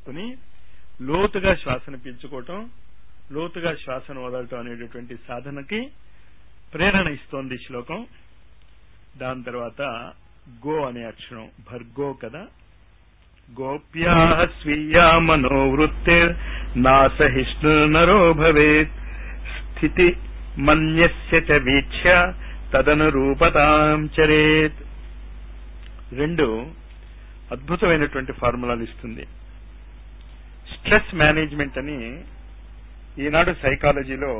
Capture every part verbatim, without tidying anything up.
చేసుకుని లోతుగా శ్వాసను పీల్చుకోవటం, లోతుగా శ్వాసను వదలటం అనేటటువంటి సాధనకి ప్రేరణ ఇస్తోంది ఈ శ్లోకం. దాని తర్వాత గో అనే అక్షరం భర్గో కదా. గోప్యా స్వీయా మనోవృత్తిర్ నాసహిష్ణు నరో భవేత్ స్థితి మన్యస్య చ వీక్ష్య తదనురూపతాం చరేత్. రెండు అద్భుతమైనటువంటి ఫార్ములాలు ఇస్తుంది. స్ట్రెస్ మేనేజ్మెంట్ అని ఈనాడు సైకాలజీలో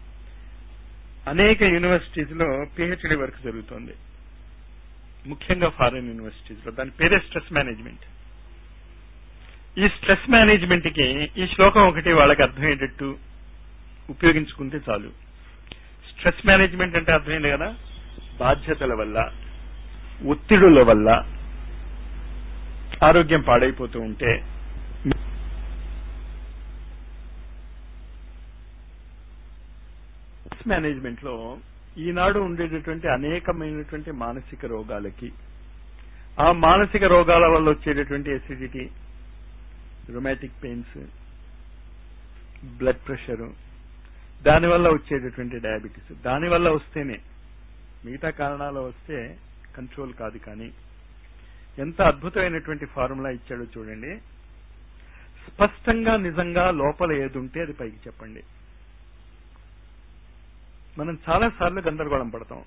అనేక యూనివర్సిటీస్ లో పిహెచ్డి వర్క్ జరుగుతోంది, ముఖ్యంగా ఫారిన్ యూనివర్సిటీస్ లో. దాని పేరే స్ట్రెస్ మేనేజ్మెంట్. ఈ స్ట్రెస్ మేనేజ్మెంట్ కి ఈ శ్లోకం ఒకటి వాళ్ళకి అర్థమయ్యేటట్టు ఉపయోగించుకుంటే చాలు. స్ట్రెస్ మేనేజ్మెంట్ అంటే అర్థమైంది కదా, బాధ్యతల వల్ల ఒత్తిడుల వల్ల ఆరోగ్యం పాడైపోతూ ఉంటే స్ట్రెస్ మేనేజ్మెంట్ లో ఈనాడు ఉండేటటువంటి అనేకమైనటువంటి మానసిక రోగాలకి, ఆ మానసిక రోగాల వల్ల వచ్చేటటువంటి acidity, rheumatic pains, blood pressure, దానివల్ల వచ్చేటటువంటి డయాబెటీస్, దానివల్ల వస్తేనే, మిగతా కారణాలు వస్తే కంట్రోల్ కాదు. కానీ ఎంత అద్భుతమైనటువంటి ఫార్ములా ఇచ్చాడో చూడండి. స్పష్టంగా నిజంగా లోపల ఏదుంటే అది పైకి చెప్పండి. మనం చాలా సార్లు గందరగోళం పడతాం.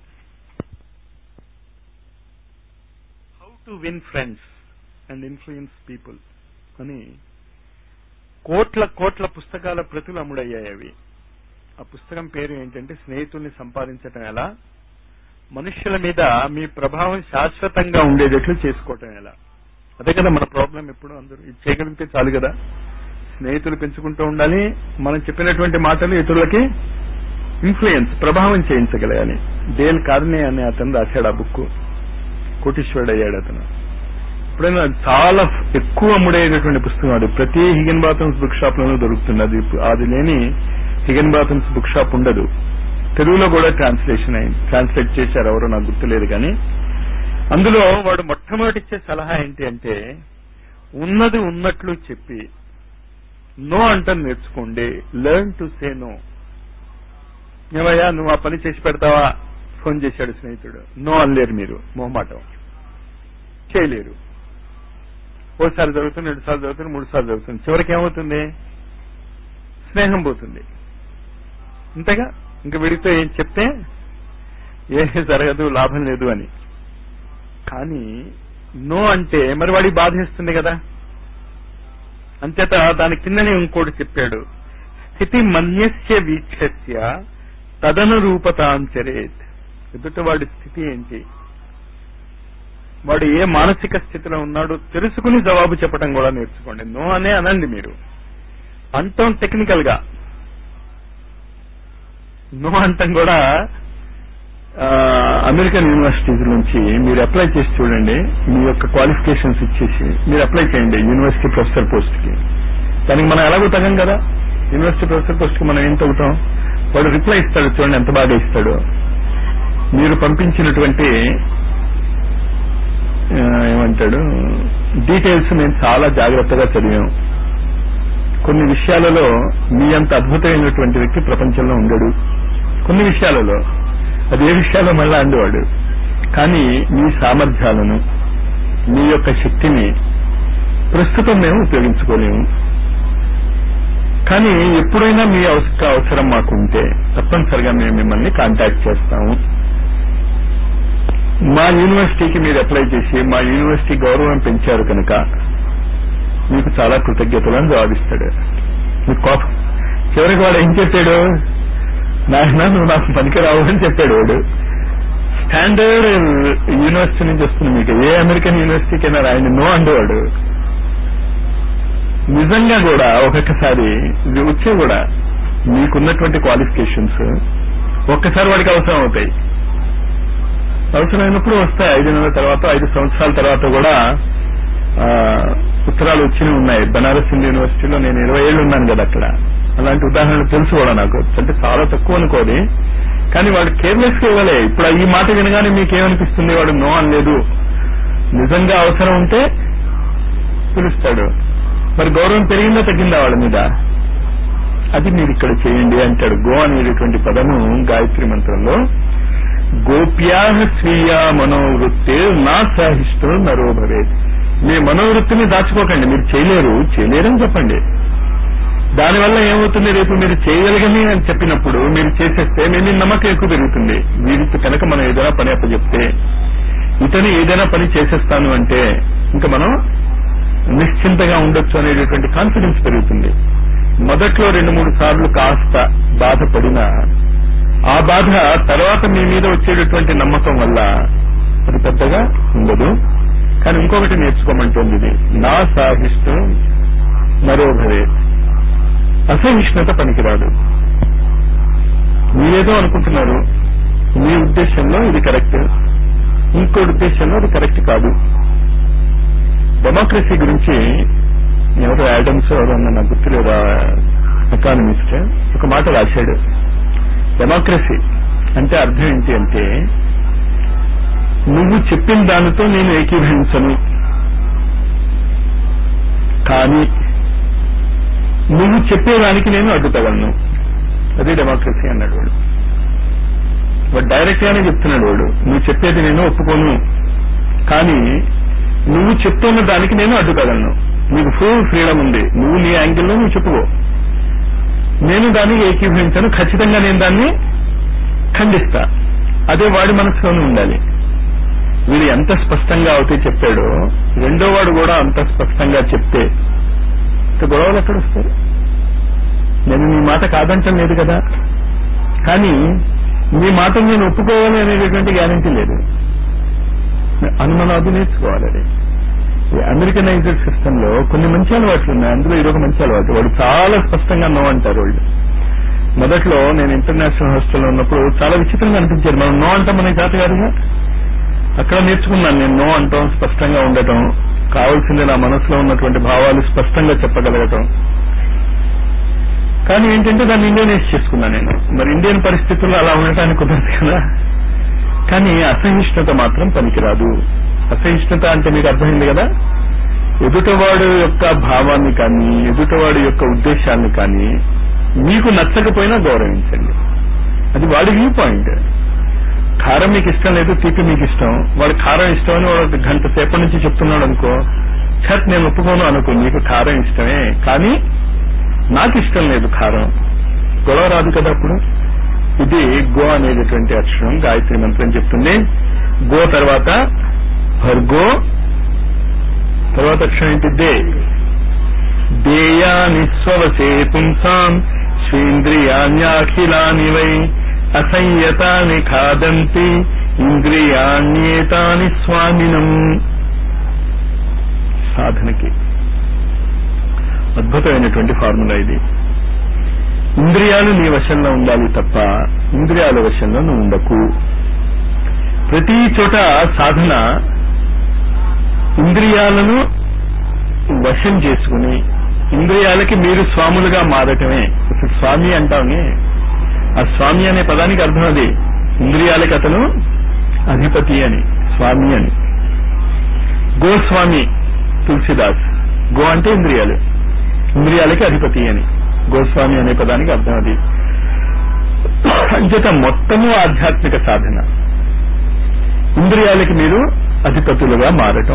How to win friends and influence people అని కోట్ల కోట్ల పుస్తకాల ప్రతులు అమ్ముడయ్యాయి. అవి ఆ పుస్తకం పేరు ఏంటంటే స్నేహితుల్ని సంపాదించటం ఎలా, మనుష్యుల మీద మీ ప్రభావం శాశ్వతంగా ఉండేటట్లు చేసుకోవటం ఎలా. అదే కదా మన ప్రాబ్లం. ఎప్పుడు అందరూ ఇది చేయగలిగితే చాలు కదా, స్నేహితులు పెంచుకుంటూ ఉండాలి, మనం చెప్పినటువంటి మాటలు ఇతరులకి ఇన్ఫ్లుయెన్స్, ప్రభావం చేయించగలగాలి. డేల్ కార్నే అనే అతను రాశాడు ఆ బుక్, కోటీశ్వరుడు అయ్యాడు అతను. ఎప్పుడైనా చాలా ఎక్కువ అమ్ముడైనటువంటి పుస్తకం అది. ప్రతి హిగన్ బాథన్స్ బుక్ షాప్ లోనూ దొరుకుతుంది. అది అది లేని హిగన్ బాథన్స్ బుక్ షాప్ ఉండదు. తెలుగులో కూడా ట్రాన్స్లేషన్ అయింది, ట్రాన్స్లేట్ చేశారు ఎవరో నాకు గుర్తులేదు. కానీ అందులో వాడు మొట్టమొదటి ఇచ్చే సలహా ఏంటి అంటే, ఉన్నది ఉన్నట్లు చెప్పి నో అంట నేర్చుకోండి. Learn to say no. ఏమయ్యా నువ్వు ఆ పని చేసి పెడతావా, ఫోన్ చేశాడు స్నేహితుడు, నో అనలేరు మీరు, మొహమాటం చేయలేరు. ఓసారి జరుగుతుంది, రెండు సార్లు జరుగుతుంది, మూడు సార్లు జరుగుతుంది, చివరికి ఏమవుతుంది, స్నేహం పోతుంది. అంతేగా, ఇంకా వీడితో ఏం చెప్తే ఏమీ జరగదు, లాభం లేదు అని. కానీ నో అంటే మరి వాడికి బాధిస్తుంది కదా. అంచేత దాని కిందనే ఇంకోటి చెప్పాడు, స్థితి మన్యస్య వీక్షస్య తదనురూపతాంచరేత్. ఎదుట వాడి స్థితి ఏంటి, వాడు ఏ మానసిక స్థితిలో ఉన్నాడో తెలుసుకుని జవాబు చెప్పడం కూడా నేర్చుకోండి. నో అనే అనండి మీరు. అంటాం టెక్నికల్ గా నో అంటాం కూడా. అమెరికన్ యూనివర్సిటీస్ నుంచి మీరు అప్లై చేసి చూడండి, మీ యొక్క క్వాలిఫికేషన్స్ ఇచ్చేసి మీరు అప్లై చేయండి యూనివర్సిటీ ప్రొఫెసర్ పోస్ట్ కి. దానికి మనం ఎలాగో తగ్గం కదా, యూనివర్సిటీ ప్రొఫెసర్ పోస్ట్ కి మనం ఏం తగ్గుతాం. వాడు రిప్లై ఇస్తాడు, చూడండి ఎంత బాగా ఇస్తాడు. మీరు పంపించినటువంటి ఏమంటాడు డీటెయిల్స్ మేము చాలా జాగ్రత్తగా చదివాం. కొన్ని విషయాలలో మీ అంత అద్భుతమైనటువంటి వ్యక్తి ప్రపంచంలో ఉండడు. కొన్ని విషయాలలో, అది ఏ విషయాల్లో మళ్ళా అందేవాడు. కానీ మీ సామర్థ్యాలను, మీ యొక్క శక్తిని ప్రస్తుతం మేము ఉపయోగించుకోలేము. కానీ ఎప్పుడైనా మీ అవసరం మాకుంటే తప్పనిసరిగా మేము మిమ్మల్ని కాంటాక్ట్ చేస్తాము. మా యూనివర్సిటీకి మీరు అప్లై చేసి మా యూనివర్సిటీ గౌరవం పెంచారు కనుక మీకు చాలా కృతజ్ఞతలు అని జవాబిస్తాడు. మీకు కోపం చివరికి వాడు ఏం చెప్పాడు, నాయన నువ్వు నాకు పనికి రావు అని చెప్పాడు వాడు. స్టాండర్డ్ యూనివర్సిటీ నుంచి వస్తుంది, మీకు ఏ అమెరికన్ యూనివర్సిటీకైనా రాయండి నో అండేవాడు. నిజంగా కూడా ఒక్కొక్కసారి వచ్చే కూడా మీకున్నటువంటి క్వాలిఫికేషన్స్ ఒక్కసారి వాడికి అవసరం అవుతాయి. అవసరమైనప్పుడు వస్తాయి. ఐదు నెలల తర్వాత, ఐదు సంవత్సరాల తర్వాత కూడా ఉత్తరాలు వచ్చినవి ఉన్నాయి. బనారస్ హిందూ యూనివర్సిటీలో నేను ఇరవై ఏళ్ళు ఉన్నాను కదా అక్కడ. అలాంటి ఉదాహరణలు తెలుసు కూడా నాకు. అంటే చాలా తక్కువ అనుకోది, కానీ వాడు కేర్లెస్ గా ఇవ్వలే. ఇప్పుడు ఈ మాట వినగానే మీకేమనిపిస్తుంది, వాడు నో అనలేదు. నిజంగా అవసరం ఉంటే పిలుస్తాడు. మరి గౌరవం పెరిగిందా తగ్గిందా వాళ్ళ మీద? అది మీరు ఇక్కడ చేయండి అంటాడు. గో అనేటటువంటి పదము గాయత్రి మంత్రంలో గోప్యా స్వీయ మనోవృత్తి నా సాహిష్టో నరో భవేత్. మీ మనోవృత్తిని దాచుకోకండి, మీరు చేయలేరు చేయలేరని చెప్పండి. దానివల్ల ఏమవుతుంది, రేపు మీరు చేయగలిగని అని చెప్పినప్పుడు మీరు చేసేస్తే మీ మీద నమ్మకం ఎక్కువ పెరుగుతుంది. వీరికి కనుక మనం ఏదైనా పని అప్పచెప్తే ఇతను ఏదైనా పని చేసేస్తాను అంటే ఇంకా మనం నిశ్చింతగా ఉండొచ్చు అనేటటువంటి కాన్ఫిడెన్స్ పెరుగుతుంది. మొదట్లో రెండు మూడు సార్లు కాస్త బాధపడినా ఆ బాధ తర్వాత మీ మీద వచ్చేటటువంటి నమ్మకం వల్ల అది పెద్దగా ఉండదు. కానీ ఇంకొకటి నేర్చుకోమంటుంది ఇది, నా సాహిష్టం నరోభవే. అసహిష్ణుత పనికిరాదు. మీరేదో అనుకుంటున్నారు, మీ ఉద్దేశంలో ఇది కరెక్ట్, ఇంకో ఉద్దేశంలో అది కరెక్ట్ కాదు. డెమోక్రసీ గురించి ఎవరో యాడమ్స్ ఎవరో అన్న నాకు గుర్తులేదా ఎకానమిస్ట్ ఒక మాట రాశాడు. డెమోక్రసీ అంటే అర్థం ఏంటి అంటే, నువ్వు చెప్పిన దానితో నేను ఏకీభవించను, కానీ నువ్వు చెప్పేదానికి నేను అడ్డుతగలను. అదే డెమోక్రసీ అన్నాడు వాడు. వాడు డైరెక్ట్ గానే చెప్తున్నాడు వాడు, నువ్వు చెప్పేది నేను ఒప్పుకోను, కానీ నువ్వు చెప్తున్న దానికి నేను అడ్డుతగలను. నీకు ఫుల్ ఫ్రీడమ్ ఉంది, నువ్వు నీ యాంగిల్లో నువ్వు చెప్పుకో, నేను దానికి ఏకీభవించాను, ఖచ్చితంగా నేను దాన్ని ఖండిస్తా. అదే వాడి మనసులోనే ఉండాలి. వీడు ఎంత స్పష్టంగా అవుతే చెప్పాడో రెండో వాడు కూడా అంత స్పష్టంగా చెప్తే గొడవలు ఎక్కడ వస్తాయి? నేను నీ మాట కాదంటం లేదు కదా, కానీ నీ మాటను నేను ఒప్పుకోవాలి అనేటటువంటి గ్యారంటీ లేదు. అనుమానాలు నేర్చుకోవాలి. అది అమెరికనైజ్డ్ సిస్టమ్ లో కొన్ని మంచి అలవాట్లు ఉన్నాయి, అందులో ఇదొక మంచి అలవాటు. వాడు చాలా స్పష్టంగా నో అంటారు వాళ్ళు. మొదట్లో నేను ఇంటర్నేషనల్ హాస్టల్లో ఉన్నప్పుడు చాలా విచిత్రంగా అనిపించారు. మనం నో అంటాం మనకి చేత కాదుగా. అక్కడ నేర్చుకున్నాను నేను నో అంటాం, స్పష్టంగా ఉండటం, కావాల్సింది నా మనసులో ఉన్నటువంటి భావాలు స్పష్టంగా చెప్పగలగటం. కానీ ఏంటంటే దాన్ని ఇండియనైజ్ చేసుకున్నాను నేను. మరి ఇండియన్ పరిస్థితుల్లో అలా ఉండటానికి కుదరదు కదా. కానీ అసహిష్ణుత మాత్రం పనికిరాదు. అసహిష్ణుత అంటే మీకు అర్థమైంది కదా, ఎదుటవాడు యొక్క భావాన్ని కానీ ఎదుటవాడు యొక్క ఉద్దేశాన్ని కానీ మీకు నచ్చకపోయినా గౌరవించండి. అది వాడి వ్యూ పాయింట్. కారం మీకు ఇష్టం లేదు, తీపి మీకు ఇష్టం, వాడు కారం ఇష్టం అని వాడు గంట సేపటి నుంచి చెప్తున్నాడు అనుకో, ఛట్ నేను ఒప్పుకోను అనుకో, నీకు కారం ఇష్టమే కానీ నాకు ఇష్టం లేదు కారం, గొడవ రాదు కదా అప్పుడు. ఇది గో అనేటటువంటి అక్షరం గాయత్రి మంత్రం చెప్తుంది. గో తర్వాత భర్గో, తర్వాత అక్షరం ఏంటి దే. దేయాని స్వవసే పుంసాం స్వేంద్రియాణ్యాఖిలాని వై అసంయతాని ఖాదంతి ఇంద్రియాణ్యేతాని స్వామినం. సాధనకి అద్భుతమైనటువంటి ఫార్ములా ఇది. ఇంద్రియాలు నీ వశంలో ఉండాలి తప్ప ఇంద్రియాల వశంలో నువ్వు ఉండకు. ప్రతి చోట సాధన ఇంద్రియాలను వశం చేసుకుని ఇంద్రియాలకి మీరు స్వాములుగా మారటమే. ఇప్పుడు స్వామి అంటామే, ఆ స్వామి అనే పదానికి అర్థం అది, ఇంద్రియాలకి అతను అధిపతి అని, స్వామి అని. గోస్వామి తులసిదాస్, గో అంటే ఇంద్రియాలు, ఇంద్రియాలకి అధిపతి అని, గోస్వామి అనే పదానికి అర్థం అది. అంచేత మొత్తము ఆధ్యాత్మిక సాధన ఇంద్రియాలకి మీరు అధిపతులుగా మారటం.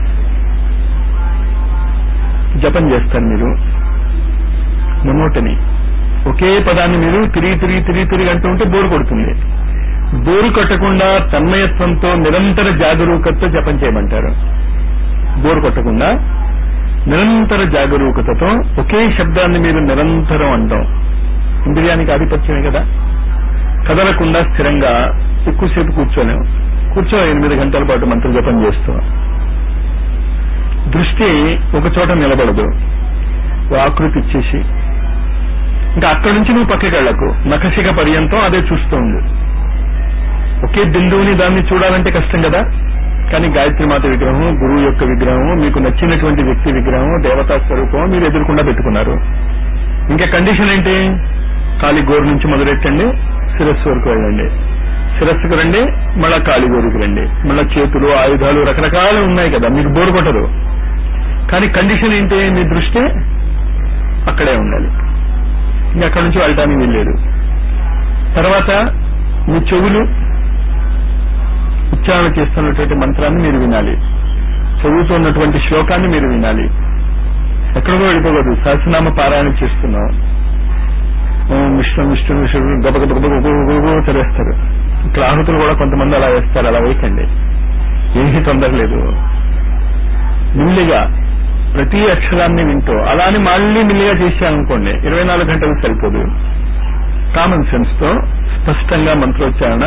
జపం చేస్తారు మీరు, మొనోటని ఒకే పదాన్ని మీరు తిరిగి తిరిగి తిరిగి తిరిగి అంటూ ఉంటే బోరు కొడుతుంది. బోరు కొట్టకుండా తన్మయత్వంతో నిరంతర జాగరూకతతో జపం చేయమంటారు. బోరు కొట్టకుండా నిరంతర జాగరూకతతో ఒకే శబ్దాన్ని మీరు నిరంతరం అంటాం. ఇంద్రియానికి ఆధిపత్యమే కదా. కదలకుండా స్థిరంగా ఎక్కువసేపు కూర్చోలేము. కూర్చో ఎనిమిది గంటల పాటు మంత్ర జపం చేస్తూ దృష్టి ఒక చోట నిలబడదు, ఆకృతి ఇచ్చేసి ఇంకా అక్కడి నుంచి నువ్వు పక్కకి వెళ్ళకు, నఖశిఖ పర్యంతం అదే చూస్తూ ఉంది. ఒకే బిందువుని దాన్ని చూడాలంటే కష్టం కదా. కానీ గాయత్రి మాత విగ్రహం, గురువు యొక్క విగ్రహం, మీకు నచ్చినటువంటి వ్యక్తి విగ్రహం, దేవతా స్వరూపం మీరు ఎదుర్కొండా పెట్టుకున్నారు. ఇంకా కండిషన్ ఏంటి? కాలి గోరు నుంచి మొదలెట్టండి, శిరస్సు వరకు వెళ్ళండి, శిరస్సుకు రండి, మళ్ళా కాలి గోరుకు రండి, మళ్ళా చేతులు, ఆయుధాలు రకరకాలు ఉన్నాయి కదా, మీకు బోరు కొట్టదు. కానీ కండిషన్ ఏంటి? మీ దృష్టి అక్కడే ఉండాలి, ఇంకా అక్కడి నుంచి వెళ్ళడానికి వీల్లేదు. తర్వాత మీ చెవులు ఉచ్చారణ చేస్తున్నటువంటి మంత్రాన్ని మీరు వినాలి, చదువుతున్నటువంటి శ్లోకాన్ని మీరు వినాలి. ఎక్కడికో వెళ్ళిపోకూడదు. సహస్రనామ పారాయణ చేస్తున్నాం, విష్ణు విష్ణు విష్ణు గబ గబ గబ గబ చదివేస్తారు. ఇక్కడ ఆహుతులు కూడా కొంతమంది అలా వేస్తారు. అలా వేయకండి, ఏమీ తొందర లేదు. మెల్లిగా ప్రతి అక్షరాన్ని వింటూ అలానే మళ్ళీ మెల్లిగా చేశామనుకోండి, ఇరవై నాలుగు గంటలు సరిపోదు. కామన్ సెన్స్ తో స్పష్టంగా మంత్రోచ్చారణ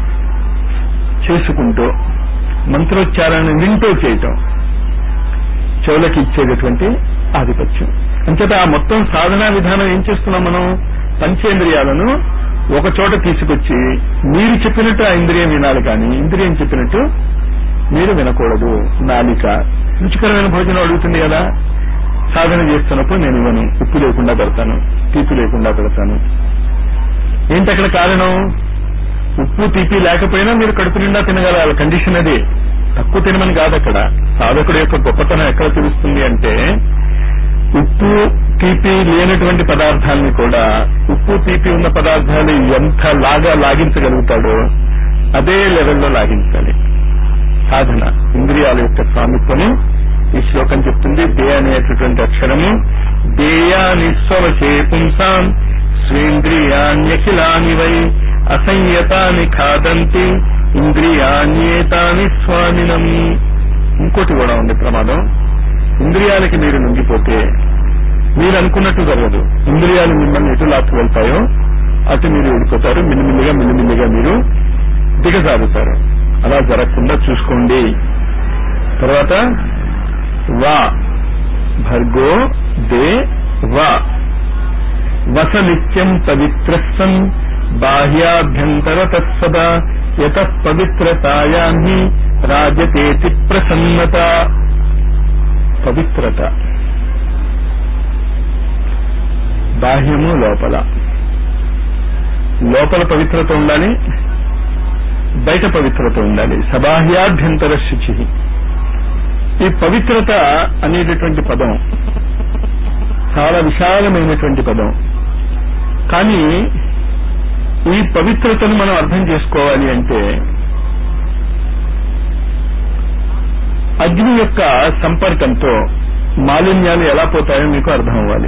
చేసుకుంటూ మంత్రోచ్చారణ వింటూ చేయటం చెవులకి ఇచ్చేటటువంటి ఆధిపత్యం. అంచేత ఆ మొత్తం సాధనా విధానం ఏం చేస్తున్నాం మనం? పంచేంద్రియాలను ఒక చోట తీసుకొచ్చి మీరు చెప్పినట్టు ఆ ఇంద్రియం వినాలి, కానీ ఇంద్రియం చెప్పినట్టు మీరు వినకూడదు. నాలిక రుచికరమైన భోజనం అడుగుతుంది కదా, సాధన చేస్తున్నప్పుడు నేను ఇవ్వను, ఉప్పు లేకుండా పెడతాను, తీపి లేకుండా పెడతాను. ఏంటి అక్కడ కారణం? ఉప్పు తీపి లేకపోయినా మీరు కడుపు నిండా తినగలగాలి, కండిషన్ అది. తక్కువ తినమని కాదు. అక్కడ సాధకుడు యొక్క గొప్పతనం ఎక్కడ తెలుస్తుంది అంటే, ఉప్పు తీపి లేనటువంటి పదార్థాలని కూడా ఉప్పు తీపి ఉన్న పదార్థాలు ఎంత లాగా లాగించగలుగుతాడో అదే లెవెల్లో లాగించాలి సాధన. ఇంద్రియాల యొక్క స్వామిత్వము ఈ శ్లోకం చెప్తుంది. దే అనేటటువంటి అక్షరము దేయాని స్వవచే పుంసాం స్వేంద్రియాణ్యఖిలాని వై అసంయతాని ఖాదంతి ఇంద్రియాణ్యేతాని స్వామినం. ఇంకోటి కూడా ఉంది ప్రమాదం. ఇంద్రియాలకి మీరు లొంగిపోతే మీరు అనుకున్నట్టు జరగదు. ఇంద్రియాలు మిమ్మల్ని ఎటు లాక్కు వెళ్తాయో అటు మీరు ఊడిపోతారు. మిల్లిమిల్లిగా మిల్లిమిల్లిగా మీరు దిగజారుతారు. అలా జరగకుండా చూసుకోండి. తర్వాత వా భర్గో దే వా వస నిత్యం పవిత్రస్సన్ బాహ్యాభ్యంతర తత్సదా యత పవిత్రతాయాన్ని రాజతేతి ప్రసన్నత. పవిత్రత బాహ్యము లోపల. లోపల పవిత్రత ఉండాలి, బయట పవిత్రత ఉండాలి. సబాహ్యాభ్యంతర శుచి. ఈ పవిత్రత అనేటటువంటి పదం చాలా విశాలమైనటువంటి పదం. కానీ ఈ పవిత్రతను మనం అర్థం చేసుకోవాలి అంటే అగ్ని యొక్క సంపర్కంతో మాలిన్యాలు ఎలా పోతాయో మీకు అర్థం అవ్వాలి.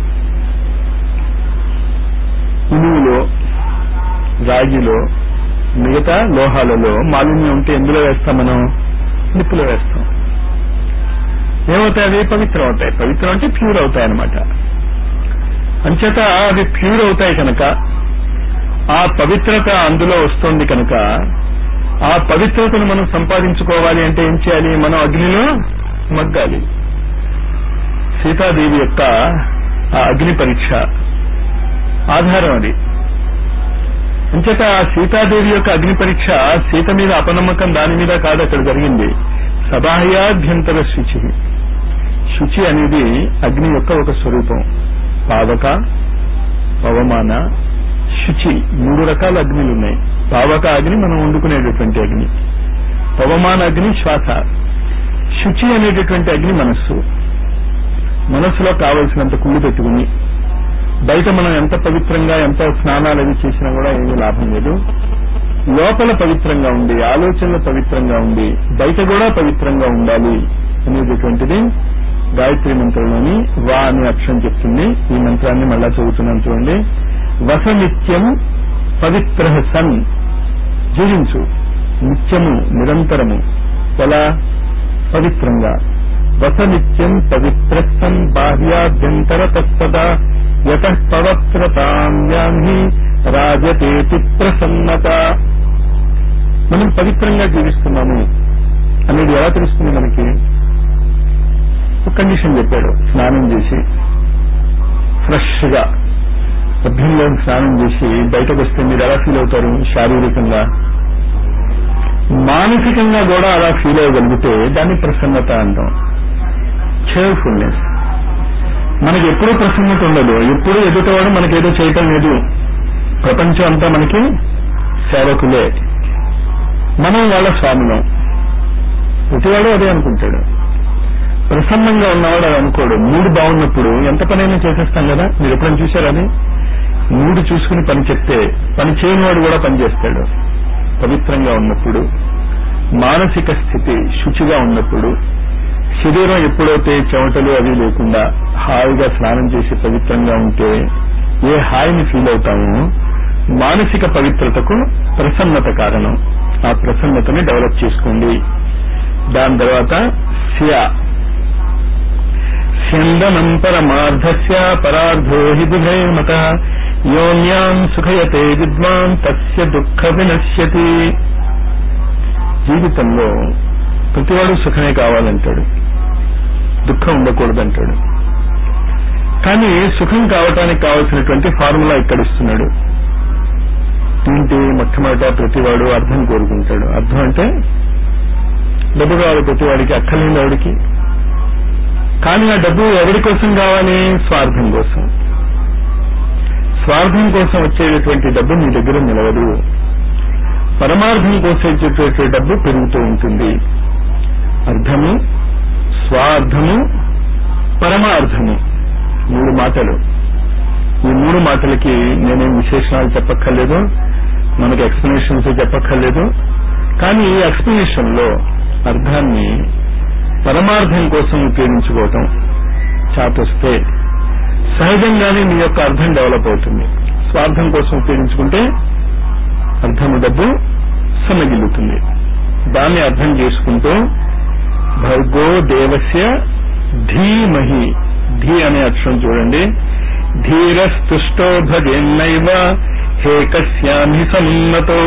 ఇనువులో, రాగిలో, మిగతా లోహాలలో మాలిన్యం ఉంటే ఎందులో వేస్తాం మనం? నిప్పులో వేస్తాం. ఏమవుతాయి? అవి పవిత్రం అవుతాయి. పవిత్రం అంటే ప్యూర్ అవుతాయి అన్నమాట. అంచేత అవి ప్యూర్ అవుతాయి కనుక ఆ పవిత్రత అందులో వస్తుంది కనుక ఆ పవిత్రతను మనం సంపాదించుకోవాలి అంటే ఏం చేయాలి? మనం అగ్నిలో మగ్గాలి. సీతాదేవి యొక్క ఆ అగ్ని పరీక్ష ఆధారం అది. అంచేత ఆ సీతాదేవి యొక్క అగ్ని పరీక్ష సీత మీద అపనమ్మకం దాని మీద కాదు అక్కడ జరిగింది. సబాహ్యాభ్యంతర శుచి. శుచి అనేది అగ్ని యొక్క ఒక స్వరూపం. పావక, పవమాన, శుచి మూడు రకాల అగ్నిలు ఉన్నాయి. పావక అగ్ని మనం వండుకునేటటువంటి అగ్ని, పవమాన అగ్ని శ్వాస, శుచి అనేటటువంటి అగ్ని మనస్సు. మనస్సులో కావలసినంత కుళ్ళు పెట్టుకుని బయట మనం ఎంత పవిత్రంగా ఎంత స్నానాలు అవి చేసినా కూడా ఏమీ లాభం లేదు. లోపల పవిత్రంగా ఉండి, ఆలోచనలు పవిత్రంగా ఉండి, బయట కూడా పవిత్రంగా ఉండాలి అనేటటువంటిది గాయత్రి మంత్రంలోని వా అనే అక్షరం చెప్తుంది. ఈ మంత్రాన్ని మళ్ళా చదువుతున్నాను చూడండి. వస నిత్యం పవిత్ర సన్. జీవించు నిత్యము, నిరంతరము. ఎలా? పవిత్రంగా. వస నిత్యం పవిత్ర సన్ బాహ్యాభ్యంతర తత్సదా యత పవిత్రతామ్యాన్ని రాజతేతి ప్రసన్నత. మనం పవిత్రంగా జీవిస్తున్నాము అనేది ఎలా తెలుస్తుంది మనకి? ఒక కండిషన్ చెప్పాడు. స్నానం చేసి ఫ్రెష్ గా అభ్యంలో స్నానం చేసి బయటకు వస్తే మీరు ఎలా ఫీల్ అవుతారు? శారీరకంగా, మానసికంగా కూడా అలా ఫీల్ అవ్వగలిగితే దాన్ని ప్రసన్నత అంటాం. చేర్ఫుల్నెస్. మనకి ఎప్పుడూ ప్రసన్నత ఉండదు. ఎప్పుడూ ఎదుటవాడు మనకేదో చేయటం లేదు. ప్రపంచం అంతా మనకి సేవకులే, మనం వాళ్ళ స్వాములం. ప్రతివాడు అదే అనుకుంటాడు. ప్రసన్నంగా ఉన్నవాడు అది అనుకోడు. మూడు బాగున్నప్పుడు ఎంత పనైనా చేసేస్తాం కదా. మీరు ఎప్పుడైనా చూశారా అది? మూడు చూసుకుని పని చెప్తే పని చేయని వాడు కూడా పని చేస్తాడు. పవిత్రంగా ఉన్నప్పుడు, మానసిక స్థితి శుచిగా ఉన్నప్పుడు, శరీరం ఎప్పుడైతే చెమటలు అవి లేకుండా హాయిగా స్నానం చేసి పవిత్రంగా ఉంటే ఏ హాయిని ఫీల్ అవుతామో మానసిక పవిత్రతకు ప్రసన్నత కారణం. ఆ ప్రసన్నతని డెవలప్ చేసుకోండి. దాని తర్వాత స్య స్యందనం పరమార్థస్య పరార్థో హి బుధైర్మత యోన్యాం సుఖయతే విద్వాన్ తస్య దుఃఖ వినశ్యతి. జీవితంలో ప్రతివాడు సుఖమే కావాలంటాడు, దుఃఖం ఉండకూడదంటాడు. కానీ సుఖం కావటానికి కావలసినటువంటి ఫార్ములా ఇక్కడ ఇస్తున్నాడు. ఏంటి? మొట్టమొదట ప్రతివాడు అర్థం కోరుకుంటాడు. అర్థం అంటే డబ్బు కావాలి ప్రతివాడికి, అక్కర్లేని వాడికి. కానీ ఆ డబ్బు ఎవరి కోసం కావాలి? స్వార్థం కోసం. స్వార్థం కోసం వచ్చేటటువంటి డబ్బు మీ దగ్గర నిలవదు. పరమార్థం కోసం వచ్చేటటువంటి డబ్బు పెరుగుతూ ఉంటుంది. అర్థము, స్వార్థము, పరమార్థము, మూడు మాటలు. ఈ మూడు మాటలకి నేనేం విశేషణాలు చెప్పక్కర్లేదు, మనకి ఎక్స్ప్లెనేషన్స్ చెప్పక్కర్లేదు. కానీ ఈ ఎక్స్ప్లెనేషన్ లో అర్థాన్ని పరమార్థం కోసం ఉపయోగించుకోవటం చాతొస్తే సహజంగానే మీ యొక్క అర్థం డెవలప్ అవుతుంది. స్వార్థం కోసం ఉపయోగించుకుంటే అర్థము డబ్బు సన్నగిల్లుతుంది. దాన్ని అర్థం చేసుకుంటూ భర్గో దేవస్య ధీమహి, ధీ అనే అక్షరం చూడండి. ధీరస్తుష్టో భజేన్నైవ హే కస్యామి సమున్నతో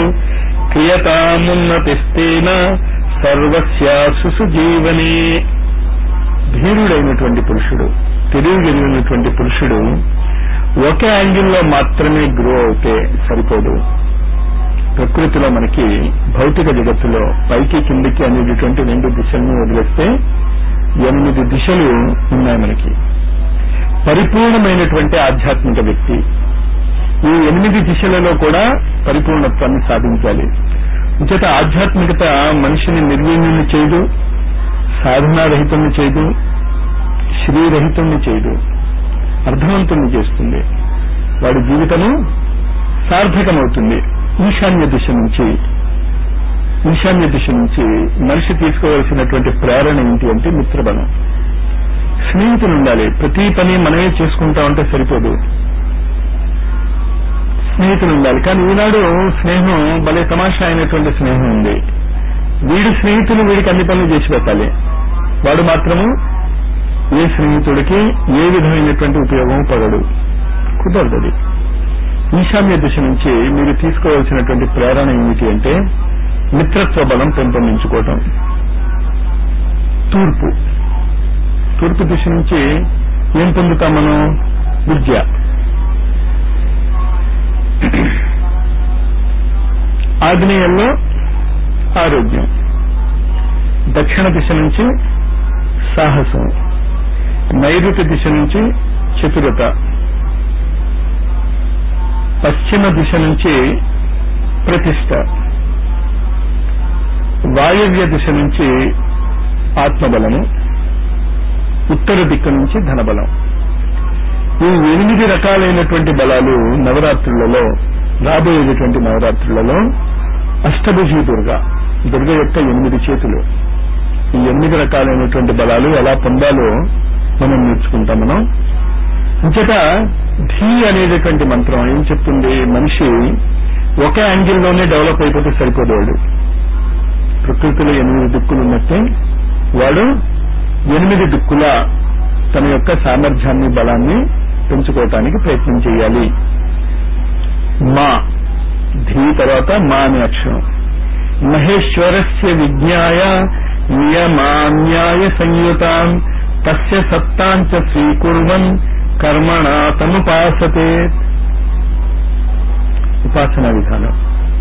క్రియతామున్నతిస్తేన సర్వస్యాసు సుజీవనే. ధీరుడైనటువంటి పురుషుడు, తెలివిగలిగినటువంటి పురుషుడు ఒక యాంగిల్లో మాత్రమే గ్రో అవుతే సరిపోదు. ప్రకృతిలో మనకి భౌతిక జగత్తులో పైకి కిందికి అనేటటువంటి రెండు దిశలను వదిలేస్తే ఎనిమిది దిశలు ఉన్నాయి మనకి. పరిపూర్ణమైనటువంటి ఆధ్యాత్మిక వ్యక్తి ఈ ఎనిమిది దిశలలో కూడా పరిపూర్ణత్వాన్ని సాధించాలి. ఇంచేత ఆధ్యాత్మికత మనిషిని నిర్వీణ్యుని చేయదు, సాధనారహితుణ్ణి చేయదు, శ్రీరహితుణ్ణి చేయదు, అర్థవంతుణ్ణి చేస్తుంది. వాడి జీవితము సార్థకమవుతుంది. ఈశాన్య దిశ నుంచి ఈశాన్య దిశ నుంచి మనిషి తీసుకోవాల్సినటువంటి ప్రేరణ ఏంటి అంటే మిత్రబలం. స్నేహితులు ఉండాలి. ప్రతి పని మనమే చేసుకుంటా ఉంటే సరిపోదు, స్నేహితులు ఉండాలి. కానీ ఈనాడు స్నేహం భలే తమాషా అయినటువంటి స్నేహం ఉంది. వీడి స్నేహితులు వీడికి అన్ని పనులు చేసి పెట్టాలి, వాడు మాత్రము ఏ స్నేహితుడికి ఏ విధమైనటువంటి ఉపయోగం పడడు. కుదరదు. ఈశాన్య దిశ నుంచి మీరు తీసుకోవాల్సినటువంటి ప్రేరణ ఏమిటి అంటే మిత్రత్వ బలం పెంపొందించుకోవటం. తూర్పు తూర్పు దిశ నుంచి ఏం పొందుతాం మనం? విద్య. ఆగ్నేయంలో ఆరోగ్యం. దక్షిణ దిశ నుంచి సాహసం. నైరుతి దిశ నుంచి చతురత. పశ్చిమ దిశ నుంచి ప్రతిష్ట. వాయవ్య దిశ నుంచి ఆత్మబలము. ఉత్తర దిక్కు నుంచి ధనబలం. ఈ ఎనిమిది రకాలైనటువంటి బలాలు నవరాత్రులలో, రాబోయేటువంటి నవరాత్రులలో అష్టభుజీ దుర్గ, దుర్గ యొక్క ఎనిమిది చేతులు. ఈ ఎనిమిది రకాలైనటువంటి బలాలు ఎలా పొందాలో మనం నేర్చుకుంటాం. మనం ఇంచేత ధీ అనేటటువంటి మంత్రం ఏం చెప్తుంది? మనిషి ఒక యాంగిల్లోనే డెవలప్ అయిపోతే సరిపోదు. ప్రకృతిలో ఎనిమిది దిక్కులు ఉన్నట్టే వాడు ఎనిమిది దిక్కుల తన యొక్క సామర్థ్యాన్ని, బలాన్ని పెంచుకోవటానికి ప్రయత్నం చేయాలి. మా ధీ తర్వాత మా అనే అక్షరం. మహేశ్వరస్య విజ్ఞాయ నియమాన్యాయ సంయుతాం తస్య సత్తాంచ స్వీకుర్వన్ కర్మణా తముపాసతే. ఉపాసనా విధానం.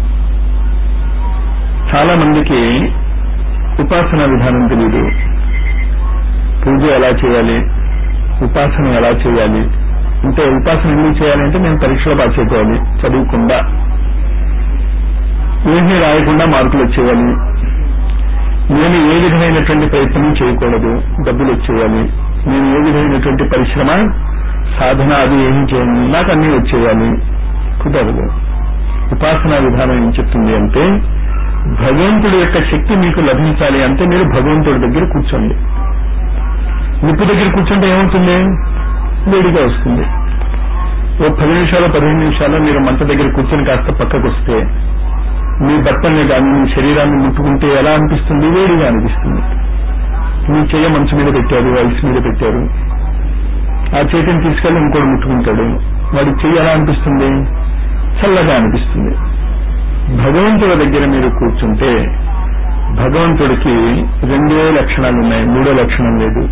చాలా మందికి ఉపాసనా విధానం తెలియదు. పూజ ఎలా చేయాలి, ఉపాసన ఎలా చేయాలి అంటే, ఉపాసన ఎందుకు చేయాలంటే నేను పరీక్షలో పాస్ అయిపోవాలి, చదువుకుండా ఏమీ రాయకుండా మార్కులు వచ్చేయాలి, నేను ఏ విధమైనటువంటి ప్రయత్నం చేయకూడదు, డబ్బులు వచ్చేయాలి, నేను ఏ విధమైనటువంటి పరిశ్రమ సాధన అది ఏం చేయను, నాకు అన్నీ వచ్చేయాలి, కుదరదు. ఉపాసనా విధానం ఏం చెప్తుంది అంటే భగవంతుడి యొక్క శక్తి మీకు లభించాలి అంటే మీరు భగవంతుడి దగ్గర కూర్చోండి. నిప్పు దగ్గర కూర్చుంటే ఏమవుతుంది? వేడిగా వస్తుంది. ఓ పది నిమిషాలు పదిహేను నిమిషాలు మీరు మంట దగ్గర కూర్చొని కాస్త పక్కకు వస్తే మీ బట్టల్ని కానీ మీ శరీరాన్ని ముట్టుకుంటే ఎలా అనిపిస్తుంది? వేడిగా అనిపిస్తుంది. మీ చెయ్య మంచు మీద పెట్టారు, ఐస్ మీద పెట్టారు, ఆ చేతిని తీసుకెళ్లి ఇంకోటి ముట్టుకుంటాడు, వాడి చెయ్యి ఎలా అనిపిస్తుంది? చల్లగా అనిపిస్తుంది. భగవంతుడి దగ్గర మీరు కూర్చుంటే భగవంతుడికి రెండే లక్షణాలు ఉన్నాయి, మూడో లక్షణం లేదు.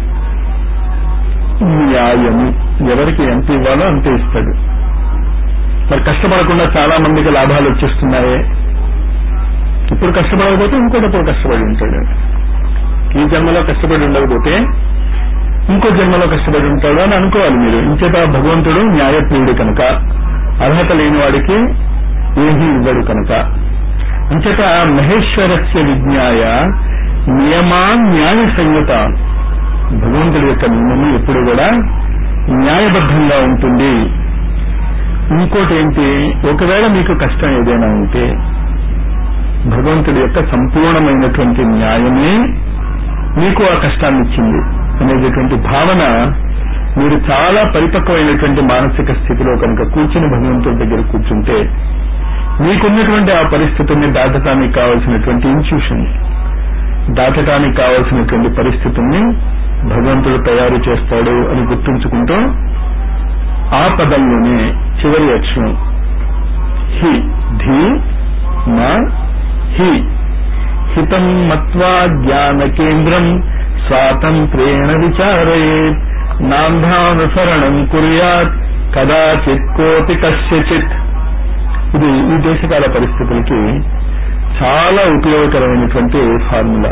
న్యాయము, ఎవరికి ఎంత ఇవ్వాలో అంతే ఇస్తాడు. మరి కష్టపడకుండా చాలా మందికి లాభాలు వచ్చేస్తున్నాయే. ఇప్పుడు కష్టపడకపోతే ఇంకోటప్పుడు కష్టపడి ఉంటాడు. ఈ జన్మలో కష్టపడి ఉండకపోతే ఇంకో జన్మలో కష్టపడి ఉంటాడు అని అనుకోవాలి మీరు. ఇంచేత భగవంతుడు న్యాయప్రియుడు కనుక, అర్హత లేని వాడికి ఏమీ ఇవ్వడు కనుక. ఇంచేత మహేశ్వరస్య విజ్ఞాయ నియమా న్యాయ సంయుత, భగవంతుడి యొక్క నియమం ఎప్పుడు కూడా న్యాయబద్ధంగా ఉంటుంది. ఇంకోటి ఏంటి, ఒకవేళ మీకు కష్టం ఏదైనా ఉంటే భగవంతుడి యొక్క సంపూర్ణమైనటువంటి న్యాయమే మీకు ఆ కష్టాన్ని ఇచ్చింది అనేటటువంటి భావన మీరు చాలా పరిపక్వమైనటువంటి మానసిక స్థితిలో కనుక కూర్చుని భగవంతుడి దగ్గర కూర్చుంటే మీకున్నటువంటి ఆ పరిస్థితుల్ని దాటడానికి కావలసినటువంటి ఇన్స్టిట్యూషన్, దాటడానికి కావలసినటువంటి పరిస్థితుల్ని భగవంతుడు తయారు చేస్తాడు అని గుర్తుంచుకుంటూ ఆ పదంలోనే చివరి అక్షరం హి, ధీ మా హి, హితం మత్వా జ్ఞాన కేంద్రం స్వాతంత్రేణ విచారయేత్ నాంధానుసరణం కుర్యాత్ కదాచిత్ కోపి కస్యచిత్. ఇది ఈ దేశకాల పరిస్థితులకి చాలా ఉపయోగకరమైనటువంటి ఫార్ములా.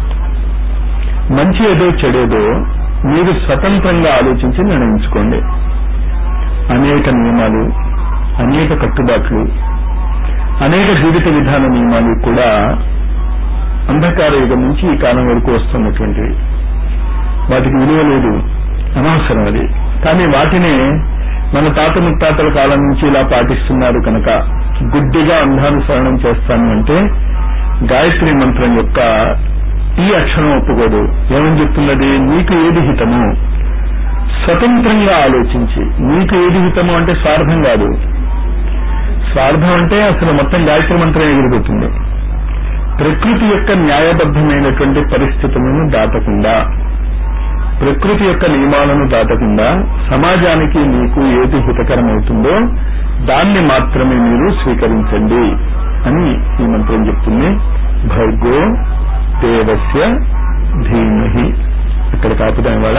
మంచి ఏదో చెడేదో మీరు స్వతంత్రంగా ఆలోచించి నిర్ణయించుకోండి. అనేక నియమాలు, అనేక కట్టుబాట్లు, అనేక జీవిత విధాన నియమాలు కూడా అంధకార యుగం నుంచి ఈ కాలం వరకు వస్తున్నటువంటివి. వాటికి విలువ లేదు, అనవసరం అది. కానీ వాటినే మన తాత ముత్తాతల కాలం నుంచి ఇలా పాటిస్తున్నారు కనుక గుడ్డిగా అంధానుసరణం చేస్తాను అంటే గాయత్రి మంత్రం యొక్క ఈ అక్షరం ఒప్పుకోదు. ఏమని చెప్తున్నది? నీకు ఏది హితము స్వతంత్రంగా ఆలోచించి, నీకు ఏది హితము అంటే స్వార్థం కాదు. స్వార్థం అంటే అసలు మొత్తం గాయత్రి మంత్రం ఎగిరిపోతుంది. ప్రకృతి యొక్క న్యాయబద్ధమైనటువంటి పరిస్థితులను దాటకుండా, ప్రకృతి యొక్క నియమాలను దాటకుండా సమాజానికి మీకు ఏది హితకరమవుతుందో దాన్ని మాత్రమే మీరు స్వీకరించండి అని ఈ మంత్రం చెప్తుంది. భర్గో దేవస్య ధీమహి. ఇక్కడ కాపుదాం ఇవాళ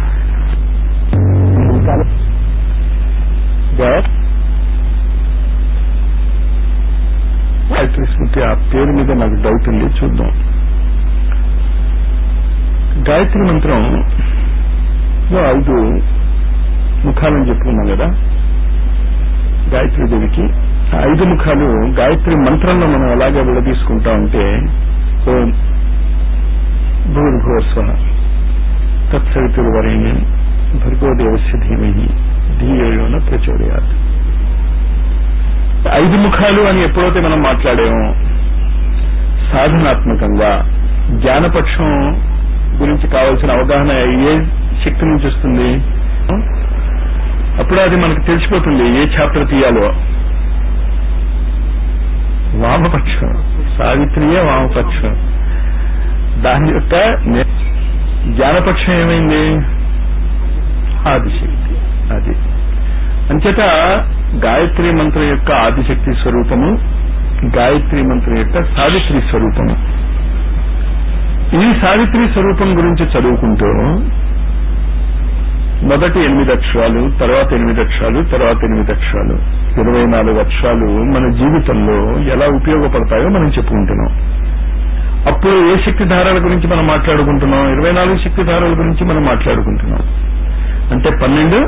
గాయత్రి స్మృతి ఆ పేరు మీద నాకు డౌట్ ఉంది, చూద్దాం. గాయత్రి మంత్రం ఐదు ముఖాలని చెప్పుకున్నాం కదా గాయత్రి దేవికి. ఆ ఐదు ముఖాలు గాయత్రి మంత్రంలో మనం ఎలాగే విడదీసుకుంటా ఉంటే ఓం భూర్భువస్వః తత్సవితుర్వరేణ్యం భర్గో దేవస్య ధీమహి ధియో యో నః ప్రచోదయాత్. ఐదు ముఖాలు అని ఎప్పుడైతే మనం మాట్లాడామో సాధనాత్మకంగా జ్ఞానపక్షం గురించి కావాల్సిన అవగాహన ఏ శక్తి నుంచి వస్తుంది? అప్పుడు అది మనకు తెలిసిపోతుంది ఏ చాప్టర్ తీయాలో. వామపక్షం, సావిత్రియే వామపక్షం. దాని యొక్క జ్ఞానపక్షం ఏమైంది? ఆదిశక్తి. అది అంచేత గాయత్రి మంత్రం యొక్క ఆదిశక్తి స్వరూపము, గాయత్రి మంత్రం యొక్క సావిత్రి స్వరూపము. ఈ సావిత్రి స్వరూపం గురించి చదువుకుంటూ మొదటి ఎనిమిది అక్షరాలు, తర్వాత ఎనిమిది అక్షరాలు, తర్వాత ఎనిమిది అక్షరాలు, ఇరవై నాలుగు అక్షరాలు మన జీవితంలో ఎలా ఉపయోగపడతాయో మనం చెప్పుకుంటున్నాం. అప్పుడు ఏ శక్తి ధారాల గురించి మనం మాట్లాడుకుంటున్నాం? ఇరవై నాలుగు శక్తి ధారాల గురించి మనం మాట్లాడుకుంటున్నాం. అంటే పన్నెండు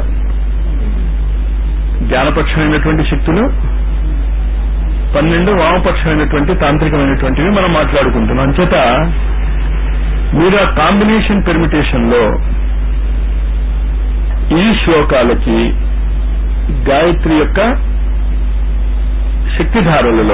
జ్ఞానపక్షమైనటువంటి శక్తులు, పన్నెండు వామపక్షమైనటువంటి తాంత్రికమైనటువంటివి మనం మాట్లాడుకుంటున్నాం. అంచేత మీరు ఆ కాంబినేషన్ పెర్మిటేషన్ లో ఈ శ్లోకాలకి గాయత్రి యొక్క శక్తిధారలలో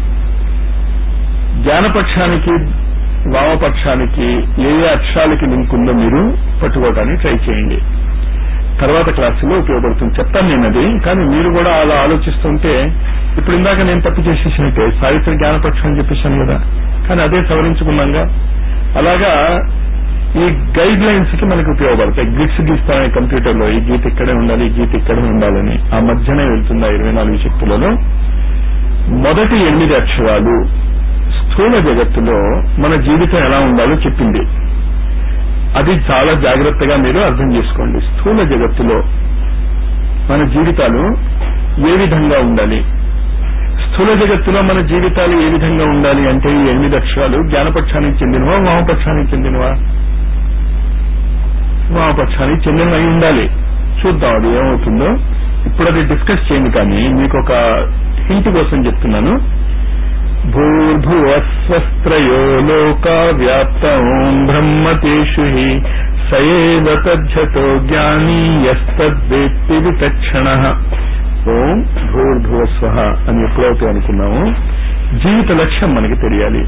జ్ఞానపక్షానికి వామపక్షానికి ఏ ఏ అక్షరాలకి లింక్ ఉందో మీరు పట్టుకోవడానికి ట్రై చేయండి. తర్వాత క్లాసులో ఉపయోగపడుతుంది. చెప్తాను నేను అది. కానీ మీరు కూడా అలా ఆలోచిస్తుంటే ఇప్పుడు ఇందాక నేను తప్పు చేసేసినట్టే సావిత్రి జ్ఞానపక్షం అని చెప్పేశాను కదా, కానీ అదే సవరించుకున్నాగా. అలాగా ఈ గైడ్ లైన్స్ కి మనకి ఉపయోగపడతాయి. గ్రిడ్స్ గీస్తానే కంప్యూటర్ లో ఈ గీత ఇక్కడే ఉండాలి, ఈ గీత ఇక్కడే ఉండాలని. ఆ మధ్యనే వెళ్తుంది ఆ ఇరవై నాలుగు శక్తులలో. మొదటి ఎనిమిది అక్షరాలు స్థూల జగత్తులో మన జీవితం ఎలా ఉండాలో చెప్పింది. అది చాలా జాగ్రత్తగా మీరు అర్థం చేసుకోండి. స్థూల జగత్తులో మన జీవితాలు ఏ విధంగా ఉండాలి, స్థూల జగత్తులో మన జీవితాలు ఏ విధంగా ఉండాలి అంటే ఈ ఎనిమిది అక్షరాలు జ్ఞానపక్షానికి చెందినవా వామపక్షానికి చెందినవా? వామపక్షానికి చెందినవి ఉండాలి. చూద్దాం అది ఏమవుతుందో. ఇప్పుడు అది డిస్కస్ చేయండి, కానీ మీకు ఒక హింట్ కోసం చెప్తున్నాను. భూర్భువస్వస్త్రయో లోకా వ్యాప్తం బ్రహ్మతేషు హి సయేవ తజ్జతో జ్ఞానీ యస్తద్వేత్తి విచక్షణః. ఓం భూర్భువస్వః అని ఎప్పుడైతే అనుకున్నామో జీవిత లక్ష్యం మనకి తెలియాలి.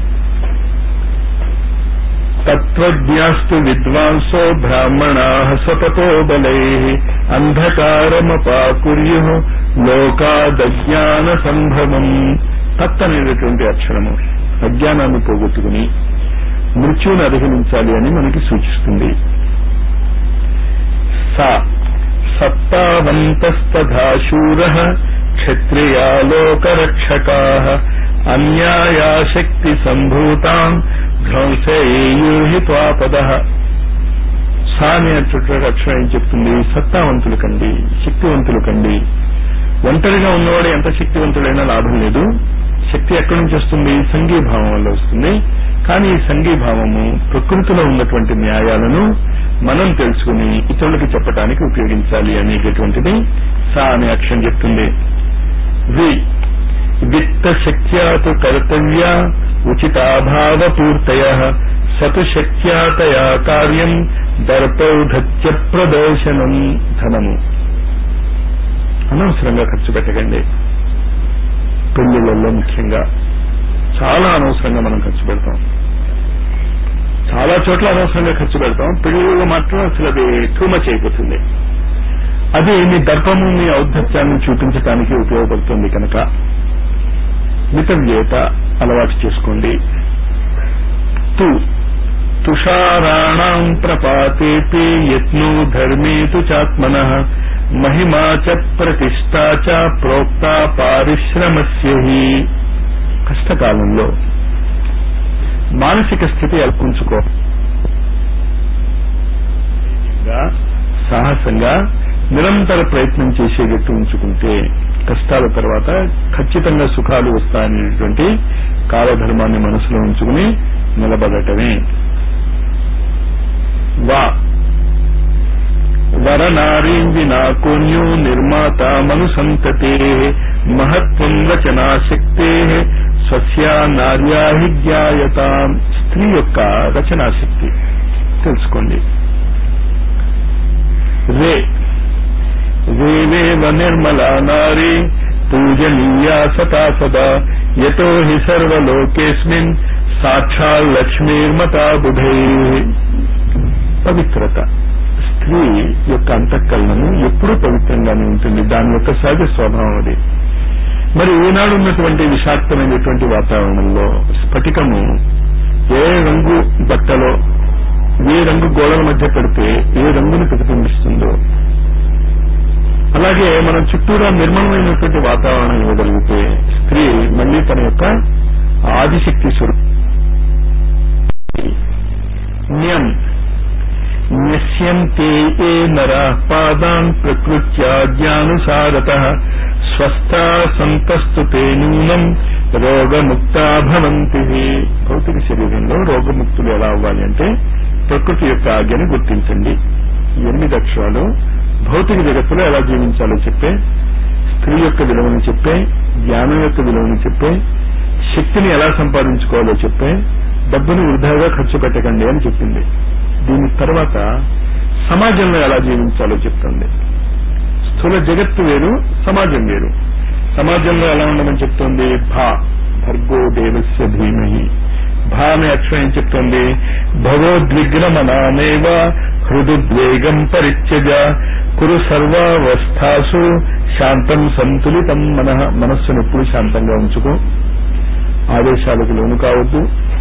తత్వజ్ఞాస్తు విద్వాంసో బ్రాహ్మణాః స్వతతో బలైః అంధకారమపాకుర్యుః లోకాదజ్ఞాన సంభవం. తత్ అనేటటువంటి అక్షరము అజ్ఞానాన్ని పోగొట్టుకుని మృత్యువుని అధిగమించాలి అని మనకి సూచిస్తుంది. సా సత్తావంతస్తథా శూరః క్షత్రియా లోకరక్షకాః అన్యాయాశక్తి సంభూతాం ధ్వంసేయుః త్వాపదః. సా అనే అక్షరం ఏం చెప్తుంది? సత్తావంతులు కండి, శక్తివంతులు కండి. ఒంటరిగా ఉన్నవాడు ఎంత శక్తివంతుడైనా లాభం లేదు. శక్తి ఎక్కడి నుంచి వస్తుంది? సంఘీభావం వల్ల వస్తుంది. కానీ ఈ సంఘీభావము ప్రకృతిలో ఉన్నటువంటి న్యాయాలను మనం తెలుసుకుని ఇతరులకు చెప్పడానికి ఉపయోగించాలి అనేటటువంటిది సా అనే అక్షరం చెప్తుంది. వి విత్త శక్త్యాతు కర్తవ్య ఉచితాభావ పూర్తయః సతు శక్త్యాతయా కార్యం దర్పౌధత్య ప్రదర్శనం. ధనము అనవసరంగా ఖర్చు పెట్టకండి. పెళ్లిళ్లలో ముఖ్యంగా చాలా అనవసరంగా మనం ఖర్చు పెడతాం. చాలా చోట్ల అనవసరంగా ఖర్చు పెడతాం. పెళ్లిళ్ళలో మాత్రం అసలు అది టూ మచ్ అయిపోతుంది. అది మీ దర్పము మీ ఔద్ధత్యాన్ని చూపించడానికి ఉపయోగపడుతుంది కనుక మితవ్యయత అలవాటు చేసుకోండి. తు తుషారాణాం ప్రపాతేపి యత్నో ధర్మేతు చాత్మనః మహిమా చ ప్రతిష్టా చ ప్రోక్త పారిశ్రమస్య హి. కష్టకాలంలో మానసిక స్థితి అల్పుంచుకో, సాహసంగా నిరంతర ప్రయత్నం చేసేటట్టు ఉంచుకుంటే కష్టాల తర్వాత ఖచ్చితంగా సుఖాలు వస్తాయనేటువంటి కాలధర్మాన్ని మనసులో ఉంచుకుని నిలబడటమే. వా వరనారీంజినా కోన్యో నిర్మాత మనుసంతతే మహత్వం రచనాశక్తే స్వస్యా నార్యా హి జ్ఞాయతాం. స్త్రీ యొక్క రచనాశక్తి తెలుసుకోండి. రే రేవేవ నిర్మలా నారీ పూజనీయా సతా సదా యతో హి సర్వలోకేస్మిన్ సాక్షాత్ లక్ష్మీర్మతా బుధై. పవిత్రత స్త్రీ యొక్క అంతఃకరణము ఎప్పుడూ పవిత్రంగానే ఉంటుంది. దాని యొక్క సహజ స్వభావం అది. మరి ఈనాడు ఉన్నటువంటి విషాక్తమైనటువంటి వాతావరణంలో స్ఫటికము ఏ రంగు బట్టలో ఏ రంగు గోడల మధ్య పెడితే ఏ రంగును ప్రతిబింబిస్తుందో అలాగే మనం చుట్టూరా నిర్మలమైనటువంటి వాతావరణం ఇవ్వగలిగితే స్త్రీ మళ్లీ తన యొక్క ఆదిశక్తి స్వరూపం. న్యం న్యస్యంతే ఏ నరాః పాదాన్ ప్రకృత్యా జ్ఞానుసారతః స్వస్థా సంతస్తు తే నూనం రోగముక్తా భవంతి. భౌతిక శరీరంలో రోగముక్తులు ఎలా అవ్వాలి అంటే ప్రకృతి యొక్క ఆజ్ఞని గుర్తించండి. ఎనిమిది అక్షరాలు భౌతిక జగత్తులో ఎలా జీవించాలో చెప్పే, స్త్రీ యొక్క విలువను చెప్పే, జ్ఞానం యొక్క విలువను చెప్పే, శక్తిని ఎలా సంపాదించుకోవాలో చెప్పే, డబ్బును వృధాగా ఖర్చు పెట్టకండి అని చెప్పింది. దీని తర్వాత సమాజంలో ఎలా జీవించాలో చెప్తుంది. స్థూల జగత్తు వేరు, సమాజం వేరు. సమాజంలో ఎలా ఉండమని చెప్తోంది? భా భర్గో దేవస్య ధీమహి. భా అనే అక్షరం ఏం చెప్తోంది? భగవద్విగ్నమనానేవ హృదుద్వేగం పరిత్యజ కురు సర్వావస్థాసు శాంతం సంతులితం మనః. మనస్సును ఎప్పుడు శాంతంగా ఉంచుకో, ఆదేశాలకు లోను కావద్దు.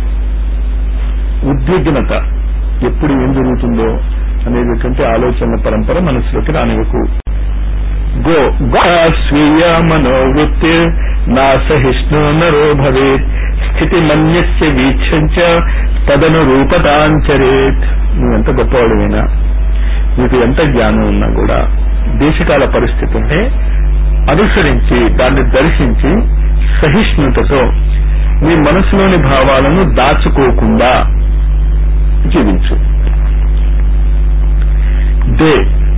ఉద్విగ్నత, ఎప్పుడు ఏం జరుగుతుందో అనేటువంటి ఆలోచనల పరంపర మనసులోకి రానివ్వకు. గో స్వీయ మనోవృత్తి నా సహిష్ణు నరో భవేత్ స్థితి మన్యస్య వీక్షంచ తదను రూపతాంచరేత్. నువ్వెంత గొప్పవాడువైనా, నీకు ఎంత జ్ఞానం ఉన్నా కూడా దేశకాల పరిస్థితుల్ని అనుసరించి దాన్ని దర్శించి సహిష్ణుతతో నీ మనసులోని భావాలను దాచుకోకుండా జీవించు. దే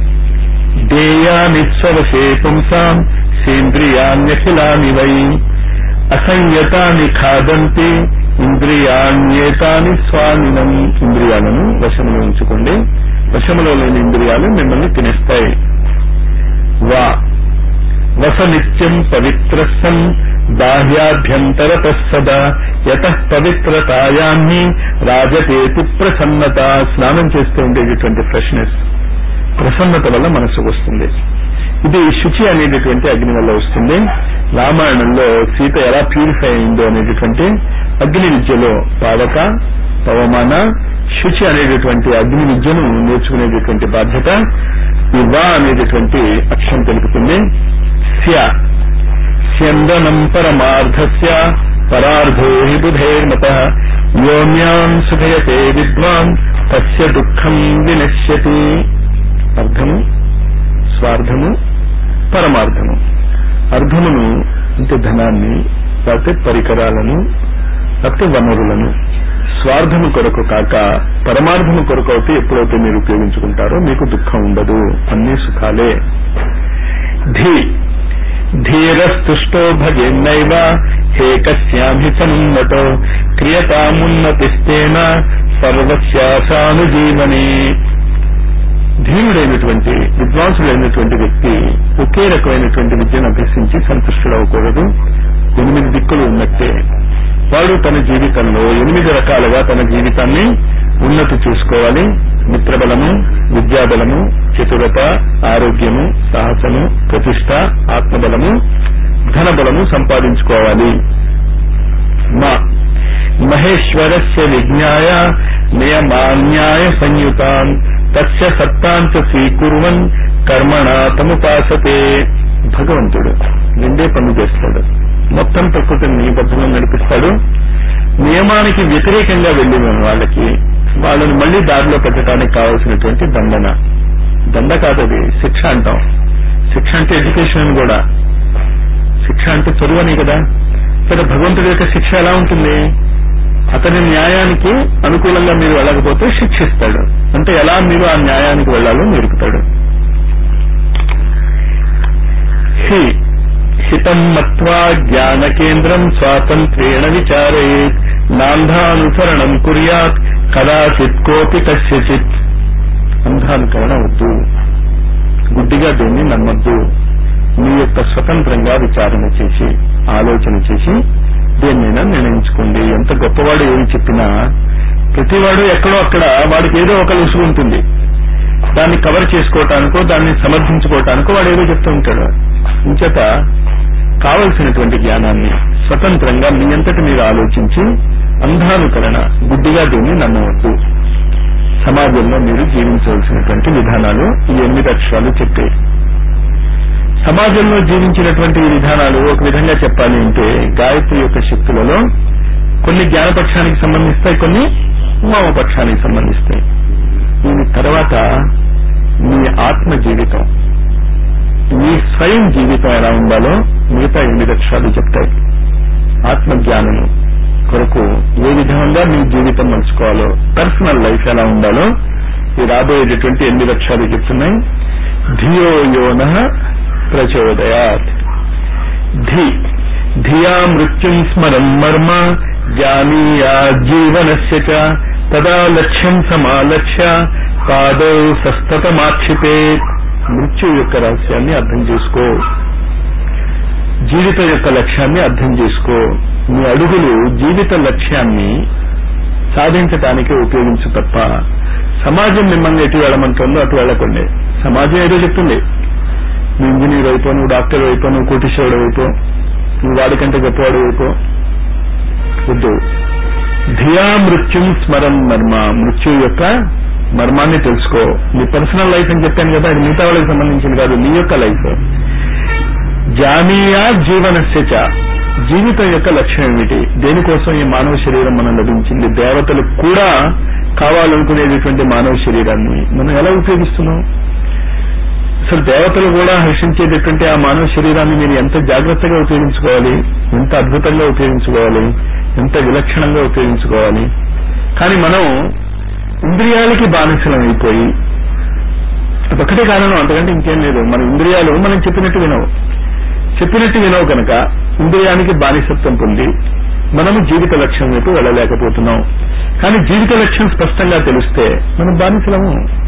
దేయానిత్సవసే పుంసాం సేంద్రియాన్యఖిలాని వై అసంయతాని ఖాదంతి ఇంద్రియాణ్యేతాని స్వామినం. ఇంద్రియాలను వశములో ఉంచుకోండి, వశములో లేని ఇంద్రియాలు మిమ్మల్ని తినేస్తాయి. వా వస నిత్యం పవిత్రస్సన్ బాహ్యాభ్యంతరత సదా యతః పవిత్రతాయాన్ని రాజతేతి ప్రసన్నత. స్నానం చేస్తూ ఉండేటటువంటి ఫ్రెష్నెస్, ప్రసన్నత వల్ల మనసుకు వస్తుంది. ఇది శుచి అనేటటువంటి అగ్ని వల్ల వస్తుంది. రామాయణంలో సీత ఎలా ప్యూరిఫై అయిందో అనేటటువంటి అగ్ని విద్యలో పావక, పవమాన, శుచి అనేటటువంటి అగ్ని విద్యను నేర్చుకునేటటువంటి బాధ్యత ఈ వా అనేటటువంటి అక్షరం తెలుపుతుంది. స్య స్యందనం పరమార్థస్య పరార్థో హి బుధేర్మతః యోమ్యాం సుఖయతే విద్వాన్ తస్య దుఃఖం వినశ్యతి. అర్థము, స్వార్థము, పరమార్థము. అర్థమును అంటే ధనాన్ని, లేకపోతే పరికరాలను, లేకపోతే వనరులను. స్వార్థము కొరకు కాక పరమార్థము కొరకు అయితే ఎప్పుడైతే మీరు ఉపయోగించుకుంటారో మీకు దుఃఖం ఉండదు, అన్ని సుఖాలే. ధీ ధీరస్తుష్టో భజేన్నైవ హే కస్యామి సమున్నతో క్రియతామున్నతిస్తేన సర్వస్యాసానుజీవనే. ధీరుడైనటువంటి విద్వాంసుడైనటువంటి వ్యక్తి ఒకే రకమైనటువంటి విద్యను అభ్యసించి సంతుష్టుడవకూడదు. ఎనిమిది దిక్కులు ఉన్నట్టే వాడు తన జీవితంలో ఎనిమిది రకాలుగా తన జీవితాన్ని ఉన్నతి చూసుకోవాలి. మిత్రబలము, విద్యాబలము, చతురత, ఆరోగ్యము, సాహసము, ప్రతిష్ట, ఆత్మబలము, ధనబలము సంపాదించుకోవాలి. మా మహేశ్వరస్య విజ్ఞాయ నియమాన్యాయ సంయుతాన్ తస్య సత్తాంచ స్వీకుర్వన్ కర్మణా తముపాసతే. భగవంతుడు రెండే పనులు చేస్తాడు. మొత్తం ప్రకృతిని నిబద్ధంగా నడిపిస్తాడు. నియమానికి వ్యతిరేకంగా వెళ్ళిన వాళ్ళకి వాళ్ళని మళ్లీ దారిలో పెట్టడానికి కావాల్సినటువంటి దండన, దండ కాదది శిక్ష అంటాం. శిక్ష అంటే ఎడ్యుకేషన్ కూడా, శిక్ష అంటే చదువని కదా. ఇక్కడ భగవంతుడి యొక్క శిక్ష ఎలా ఉంటుంది? అతని న్యాయానికి అనుకూలంగా మీరు వెళ్ళకపోతే శిక్షిస్తాడు. అంటే ఎలా మీరు ఆ న్యాయానికి వెళ్లాలో నేర్పుతాడు. హి హితం మత్వా జ్ఞాన కేంద్రం స్వాతంత్ర్యేణ విచారయేత్ నాంధానుసరణం కుర్యాత్ కదాచిత్ కోపి కస్యచిత్. అంధానుకరణ వద్దు, గుడ్డిగా దీన్ని నమ్మద్దు. మీ యొక్క స్వతంత్రంగా విచారణ చేసి ఆలోచన చేసి దేన్నైనా నిర్ణయించుకోండి. ఎంత గొప్పవాడు ఏమి చెప్పినా ప్రతివాడు ఎక్కడో అక్కడ వాడికి ఏదో ఒక లుసు ఉంటుంది. దాన్ని కవర్ చేసుకోవటానికో దాన్ని సమర్థించుకోవటానికో వాడు ఏదో చెప్తూ ఉంటాడు. ఇంచేత కావలసినటువంటి జ్ఞానాన్ని స్వతంత్రంగా మీ అంతటి మీరు ఆలోచించి అంధానుకరణ, గుడ్డిగా దీన్ని నమ్మవద్దు. సమాజంలో మీరు జీవించవలసినటువంటి విధానాలు ఈ ఎనిమిది అక్షరాలు చెప్పే. సమాజంలో జీవించినటువంటి ఈ విధానాలు ఒక విధంగా చెప్పాలి అంటే గాయత్రి యొక్క శక్తులలో కొన్ని జ్ఞానపక్షానికి సంబంధిస్తాయి, కొన్ని వామపక్షానికి సంబంధిస్తాయి. దీని తర్వాత మీ ఆత్మ జీవితం, మీ స్వయం జీవితం ఎలా ఉండాలో మిగతా ఎనిమిది అక్షరాలు చెప్తాయి. ఆత్మజ్ఞానము కొరకు ఏ విధంగా మీ జీవితం మలుచుకోవాలో, పర్సనల్ లైఫ్ ఎలా ఉండాలో ఈ రాబోయేటటువంటి ఎనిమిది అక్షరాలు చెప్తున్నాయి. ధియో యోనః ప్రచోదయాత్. ధి ధియా మృత్యుం స్మరం మర్మ జానీయాజ్జీవనస్య చ తదా లక్ష్యం సమాలక్ష్య పాదౌ సస్తతమాక్షిపే. మృత్యు యొక్క రహస్యాన్ని అర్థం చేసుకో, జీవితం యొక్క లక్ష్యాన్ని అర్థం చేసుకో. మీ అడుగులు జీవిత లక్ష్యాన్ని సాధించటానికి ఉపయోగించు తప్ప సమాజం మిమ్మల్ని ఎటు వెళ్ళమంటుందో అటు వెళ్ళకండి. సమాజం ఏదో చెప్తుంది, నువ్వు ఇంజనీర్ అయిపో, నువ్వు డాక్టర్ అయిపో, నువ్వు కోటీశ్వరుడు అయిపో, నువ్వు వాడికంటే గొప్పవాడు అయిపో. వద్దు. ధియా మృత్యుం స్మరన్ మర్మ. మృత్యు యొక్క మర్మాన్ని తెలుసుకో. నీ పర్సనల్ లైఫ్ అని చెప్పాను కదా, అది మిగతా వాళ్ళకి సంబంధించింది కాదు, నీ యొక్క లైఫ్. జానీయా జీవనస్య చ. జీవితం యొక్క లక్ష్యం ఏమిటి? దేనికోసం ఈ మానవ శరీరం మనం లభించింది? దేవతలు కూడా కావాలనుకునేటటువంటి మానవ శరీరాన్ని మనం ఎలా ఉపయోగిస్తున్నాం? అసలు దేవతలు కూడా హర్షించేటటువంటి ఆ మానవ శరీరాన్ని మీరు ఎంత జాగ్రత్తగా ఉపయోగించుకోవాలి, ఎంత అద్భుతంగా ఉపయోగించుకోవాలి, ఎంత విలక్షణంగా ఉపయోగించుకోవాలి. కానీ మనం ఇంద్రియాలకి బానిసలం అయిపోయి, అదొక్కటే కారణం, అంతకంటే ఇంకేం లేదు. మన ఇంద్రియాలు మనం చెప్పినట్టు వినవు. చెప్పినట్టు వినవు కనుక ఇంద్రియానికి బానిసత్వం పొంది మనము జీవిత లక్ష్యం వైపు వెళ్ళలేకపోతున్నాం. కానీ జీవిత లక్ష్యం స్పష్టంగా తెలిస్తే మనం బానిసలము.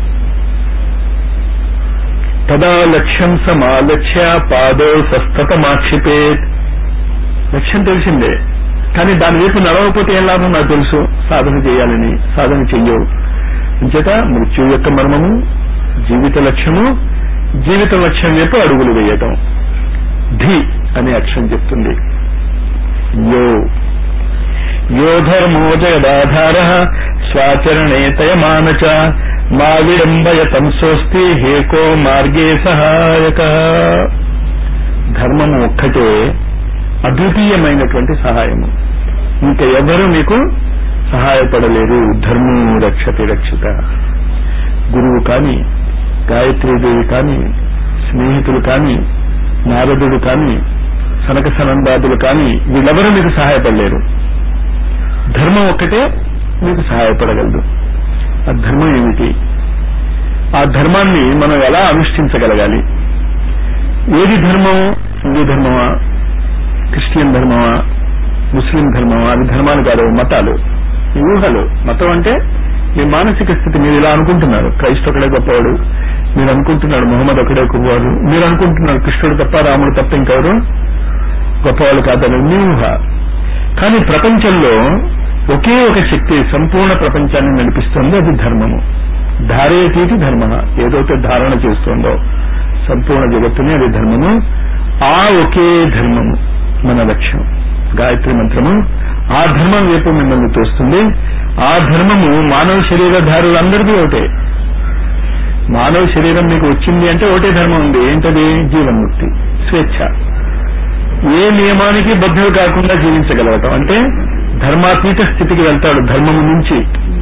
తదా లక్ష్యం సమాలక్ష్య పాదో సస్తతమాక్షిపేత్. లక్ష్యం తెలిసిందే, కానీ దాని వైపు నడవకపోతే ఏం లాభం నాకు తెలుసు. సాధన చేయాలని సాధన చెయ్యవు. అంచేత మృత్యు యొక్క మర్మము, జీవిత లక్ష్యము, జీవిత లక్ష్యం వైపు అడుగులు వేయటం. ధి అనే అక్షరం చెప్తుంది. యో యో ధర్మో జగదాధార స్వాచరణే తయమానచ మా విడంబయ తంసోస్తి హేకో మార్గే సహాయక. ధర్మము ఒక్కటే అద్వితీయమైనటువంటి సహాయము. ఇంకా ఎవరు మీకు సహాయపడలేరు. ధర్మం రక్షతి రక్షిత. గురువు కానీ, గాయత్రీదేవి కానీ, స్నేహితులు కానీ, నారదుడు కానీ, సనక సనందాదులు కానీ, వీళ్ళెవరూ మీకు సహాయపడలేరు. ధర్మం ఒక్కటే మీకు సహాయపడగలదు. ఆ ధర్మం ఏమిటి? ఆ ధర్మాన్ని మనం ఎలా అనుష్ఠించగలగాలి? ఏది ధర్మం? హిందూ ధర్మమా, క్రిస్టియన్ ధర్మమా, ముస్లిం ధర్మమా? అవి ధర్మాలు కాదు, మతాలు, ఊహలు. మతం అంటే మీ మానసిక స్థితి. మీరు ఇలా అనుకుంటున్నారు, క్రైస్తవు ఒకడే గొప్పవాడు, మీరు అనుకుంటున్నాడు మొహమ్మద్ ఒకడే గొప్పవాడు, మీరు అనుకుంటున్నారు కృష్ణుడు తప్ప రాముడు తప్ప ఇంకెవరు గొప్పవాళ్ళు కాదని మీ ఊహ. కానీ ప్రపంచంలో ఒకే ఒక శక్తి సంపూర్ణ ప్రపంచాన్ని నడిపిస్తోంది, అది ధర్మము. ధారేతీతి ధర్మ. ఏదైతే ధారణ చేస్తోందో సంపూర్ణ జగత్తుని, అది ధర్మము. ఆ ఒకే ధర్మము మన లక్ష్యం. గాయత్రి మంత్రము ఆ ధర్మం వైపు మిమ్మల్ని తోస్తుంది. ఆ ధర్మము మానవ శరీరధారులందరికీ ఒకటే. మానవ శరీరం మీకు వచ్చింది అంటే ఒకటే ధర్మం ఉంది. ఏంటది? జీవన్ముక్తి, స్వేచ్ఛ. ఏ నియమానికి బద్ధులు కాకుండా జీవించగలగటం అంటే ధర్మాతీత స్థితికి వెళ్తాడు. ధర్మము నుంచి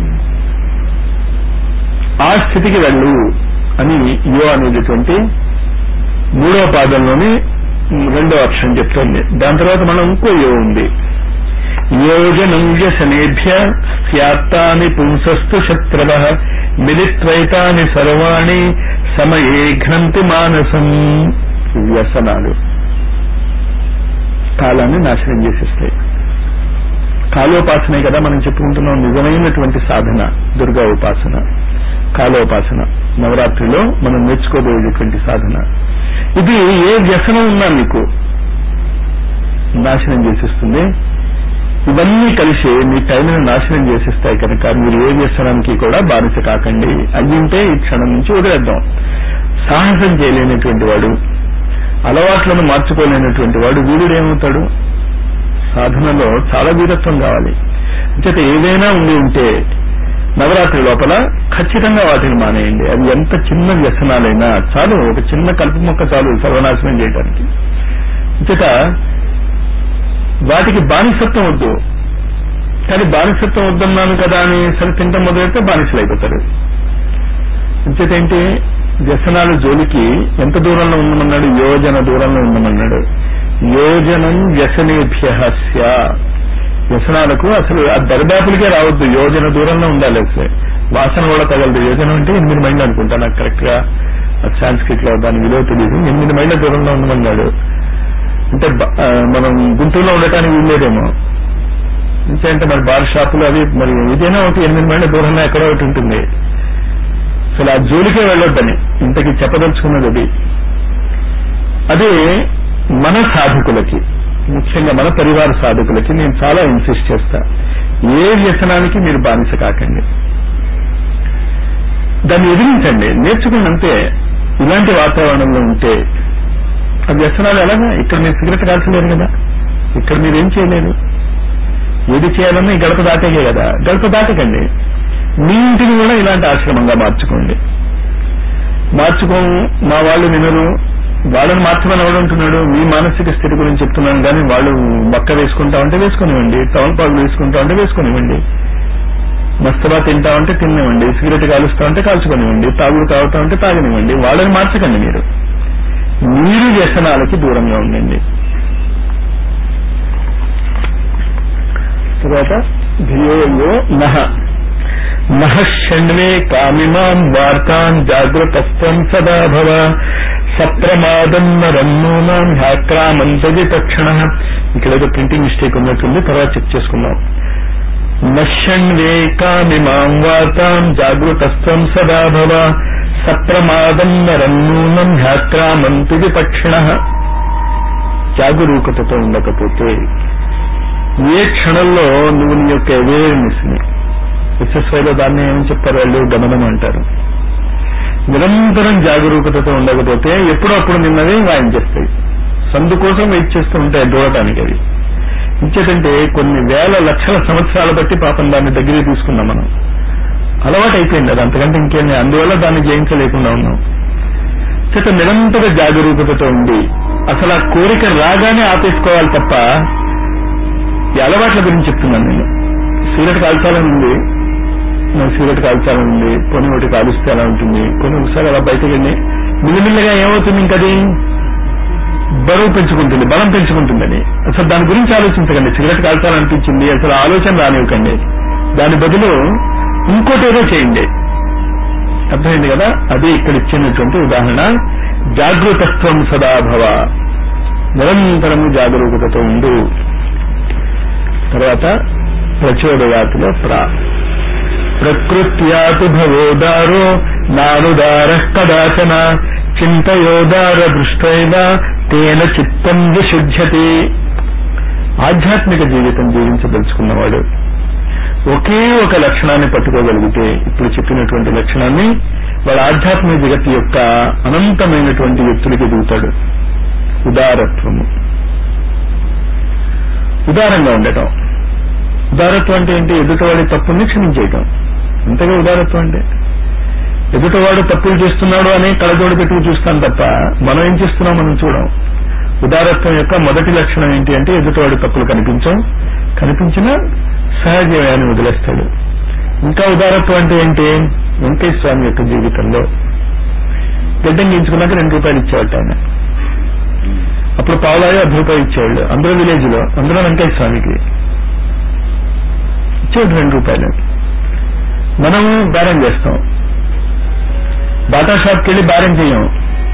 ఆ స్థితికి వెళ్ళు అని యో అనేటటువంటి మూడో పాదంలోని రెండో అక్షరం చెప్తోంది. దాని తర్వాత మనం ఇంకో యో ఉంది. యోజనం వ్యసనేభ్య స్యాత్తాని పుంసస్తు శత్రవ మిలిత్వైతాని సర్వాణి సమయే ఘ్నంతి మానసం. వ్యసనాలు కాలాన్ని నాశనం చేసేస్తాయి. కాలోపాసనే కదా మనం చెప్పుకుంటున్నాం. నిజమైనటువంటి సాధన దుర్గా ఉపాసన, కాలోపాసన. నవరాత్రిలో మనం నేర్చుకోబోయేటువంటి సాధన ఇది. ఏ వ్యసనం ఉన్నా మీకు నాశనం చేసేస్తుంది. ఇవన్నీ కలిసి మీ టైంను నాశనం చేసేస్తాయి కనుక మీరు ఏ వ్యసనానికి కూడా బానిస కాకండి. అయ్యింటే ఈ క్షణం నుంచి వదిలేద్దాం. సాహసం చేయలేనటువంటి వాడు, అలవాట్లను మార్చుకోలేనటువంటి వాడు వీరుడేమవుతాడు? సాధనలో చాలా వీరత్వం కావాలి. అంచేత ఏదైనా ఉండి ఉంటే నవరాత్రి లోపల ఖచ్చితంగా వాటిని మానేయండి. అది ఎంత చిన్న వ్యసనాలైనా చాలు. ఒక చిన్న కలుపు మొక్క చాలు సర్వనాశనం చేయడానికి. అంచేత వాటికి బానిసత్వం వద్దు. కానీ బానిసత్వం వద్దన్నాను కదా అని సరే తింటం మొదలైతే బానిసలు అయిపోతారు. అంచేతేంటి? వ్యసనాల జోలికి ఎంత దూరంలో ఉండమన్నాడు? యోజన దూరంలో ఉండమన్నాడు. యోజనం వ్యసనేభ్య స్యా. వ్యసనాలకు అసలు ఆ దరిదాపులకే రావద్దు. యోజన దూరంలో ఉండాలి. అసలు వాసన కూడా తగలదు. యోజనం అంటే ఎనిమిది మైళ్ళు అనుకుంటా, నాకు కరెక్ట్ గా సాంస్క్రిట్ లో దాని విలువ తెలియదు. ఎనిమిది మైళ్ళ దూరంలో ఉండమన్నాడు. అంటే మనం గుంటూరులో ఉండటానికి వీల్లేదేమో. ఇంకేంటే మరి బార్ షాపులు అవి మరి ఏదైనా ఒకటి ఎనిమిది మైళ్ళ దూరంలో ఎక్కడో ఒకటి ఉంటుంది. అసలు ఆ జోలికే వెళ్ళొద్దని ఇంతకీ చెప్పదలుచుకున్నది అది. అదే మన సాధకులకి, ముఖ్యంగా మన పరివార సాధకులకి నేను చాలా ఇన్సిస్ట్ చేస్తా, ఏ వ్యసనానికి మీరు బానిస కాకండి, దాన్ని ఎదిరించండి, నేర్చుకుని అంతే. ఇలాంటి వాతావరణంలో ఉంటే ఆ వ్యసనాలు ఎలాగా? ఇక్కడ మీరు సిగరెట్ కాల్చలేరు కదా, ఇక్కడ మీరేం చేయలేరు. ఏది చేయాలన్నా ఈ గడప దాటేగే కదా, గడప దాటకండి. మీ ఇంటిని కూడా ఇలాంటి ఆశ్రమంగా మార్చుకోండి. మార్చుకో మా వాళ్ళు వినరు, వాళ్ళని మార్చమని ఎవడంటున్నాడు? మీ మానసిక స్థితి గురించి చెప్తున్నాను కానీ వాళ్ళు బక్క వేసుకుంటా ఉంటే వేసుకునివ్వండి, తమలపాకులు వేసుకుంటా ఉంటే వేసుకునివ్వండి, మస్తబా తింటా ఉంటే తినివ్వండి, సిగరెట్ కాలుస్తా ఉంటే కాల్చుకునివ్వండి, తాగుడు తాగుతా ఉంటే తాగనివ్వండి. వాళ్ళని మార్చకండి. మీరు మీరు వ్యసనాలకి దూరంగా ఉండండి. తర్వాత ధియోయో నహ నహ షణ్వే కామిమాం వార్తాన్ జాగృతస్థం సదా భవ సప్రమాదం నరన్నూనాం హ్యాక్రామంతది తక్షణ. ఇక్కడ ఏదో ప్రింటింగ్ మిస్టేక్ ఉన్నట్టుంది, తర్వాత చెక్ చేసుకుందాం. నషణ్వే కామిమాం వార్తాం జాగృతస్థం సదా భవ సప్రమాదం నరన్నూనం హ్యాక్రామంతది పక్షిణ. జాగరూకతతో ఉండకపోతే ఏ క్షణంలో నువ్వు నీ యొక్క అవేర్నెస్ ని, ఎస్ఎస్వైలో దాన్ని ఏమని చెప్పారు వాళ్ళు, గమనం అంటారు. నిరంతరం జాగరూకతతో ఉండకపోతే ఎప్పుడో అప్పుడు నిన్నవే వాయించేస్తాయి, సందు కోసం వెయిట్ చేస్తూ ఉంటాయి దూరటానికి. అవి ఇంకేంటంటే కొన్ని వేల లక్షల సంవత్సరాల బట్టి పాపం దాన్ని దగ్గరికి తీసుకున్నాం మనం, అలవాటు అయిపోయింది అది, అంతకంటే ఇంకేంది. అందువల్ల దాన్ని జయించలేకుండా ఉన్నాం. చేత నిరంతర జాగరూకతతో ఉండి అసలు ఆ కోరిక రాగానే ఆపేసుకోవాలి తప్ప, ఈ అలవాట్ల గురించి చెప్తున్నాను నేను. సిగరెట్ కాల్చాలని ఉంది, నాకు సిగరెట్ కాల్చాలని ఉంది, కొన్ని ఒకటి కాలుస్తే ఎలా ఉంటుంది, కొన్ని ఒకసారి అలా బయటకు వెళ్ళి మిల్లిమిల్లిగా ఏమవుతుంది, ఇంకది బరువు పెంచుకుంటుంది, బలం పెంచుకుంటుందని. అసలు దాని గురించి ఆలోచించకండి. సిగరెట్ కాల్చాలనిపించింది, అసలు ఆలోచన రానివ్వకండి. దాని బదులు ఇంకోటి ఏదో చేయండి. అర్థమైంది కదా? అది ఇక్కడ ఇచ్చినటువంటి ఉదాహరణ. జాగృతత్వం సదాభవ, నిరంతరము జాగరూకతతో ఉండు. తర్వాత ప్రచోదయాతులో ప్రా ప్రకృత్యాతు భవోదారో నానుదార కదాచన చింతయోదార దృష్టైన తేన చిత్తం విశుధ్యతి. ఆధ్యాత్మిక జీవితం జీవించదలుచుకున్నవాడు ఒకే ఒక లక్షణాన్ని పట్టుకోగలిగితే, ఇప్పుడు చెప్పినటువంటి లక్షణాన్ని, వాడు ఆధ్యాత్మిక జగత్తు యొక్క అనంతమైనటువంటి ఎత్తులకి ఎదుగుతాడు. ఉదారత్వము, ఉదారంగా ఉండటం. ఉదారత్వం అంటే ఏంటి? ఎదుటవాడి తప్పుల్ని క్షమించేయటం. అంతగా ఉదారత్వం అంటే ఎదుటవాడు తప్పులు చేస్తున్నాడు అని కళజోడు పెట్టుకు చూస్తాం తప్ప మనం ఏం చేస్తున్నాం మనం చూడం. ఉదారత్వం యొక్క మొదటి లక్షణం ఏంటి అంటే ఎదుటవాడి తప్పులు కనిపించం, కనిపించినా సహజమే అని వదిలేస్తాడు. ఇంకా ఉదారత్వం అంటే ఏంటి? వెంకటేశ్వర స్వామి యొక్క జీవితంలో గడ్డం గీయించుకున్నాక రెండు రూపాయలు ఇచ్చేవాడు ఆయన. అప్పుడు పావులాయో అర్ధ రూపాయలు ఇచ్చేవాళ్ళు. అందరూ విలేజ్ లో, అందరూ వెంకటేశ్వర స్వామికి ఇచ్చేవాడు రెండు రూపాయలు. మనము బేరం చేస్తాం, బాటా షాప్కి వెళ్ళి బేరం చేయం.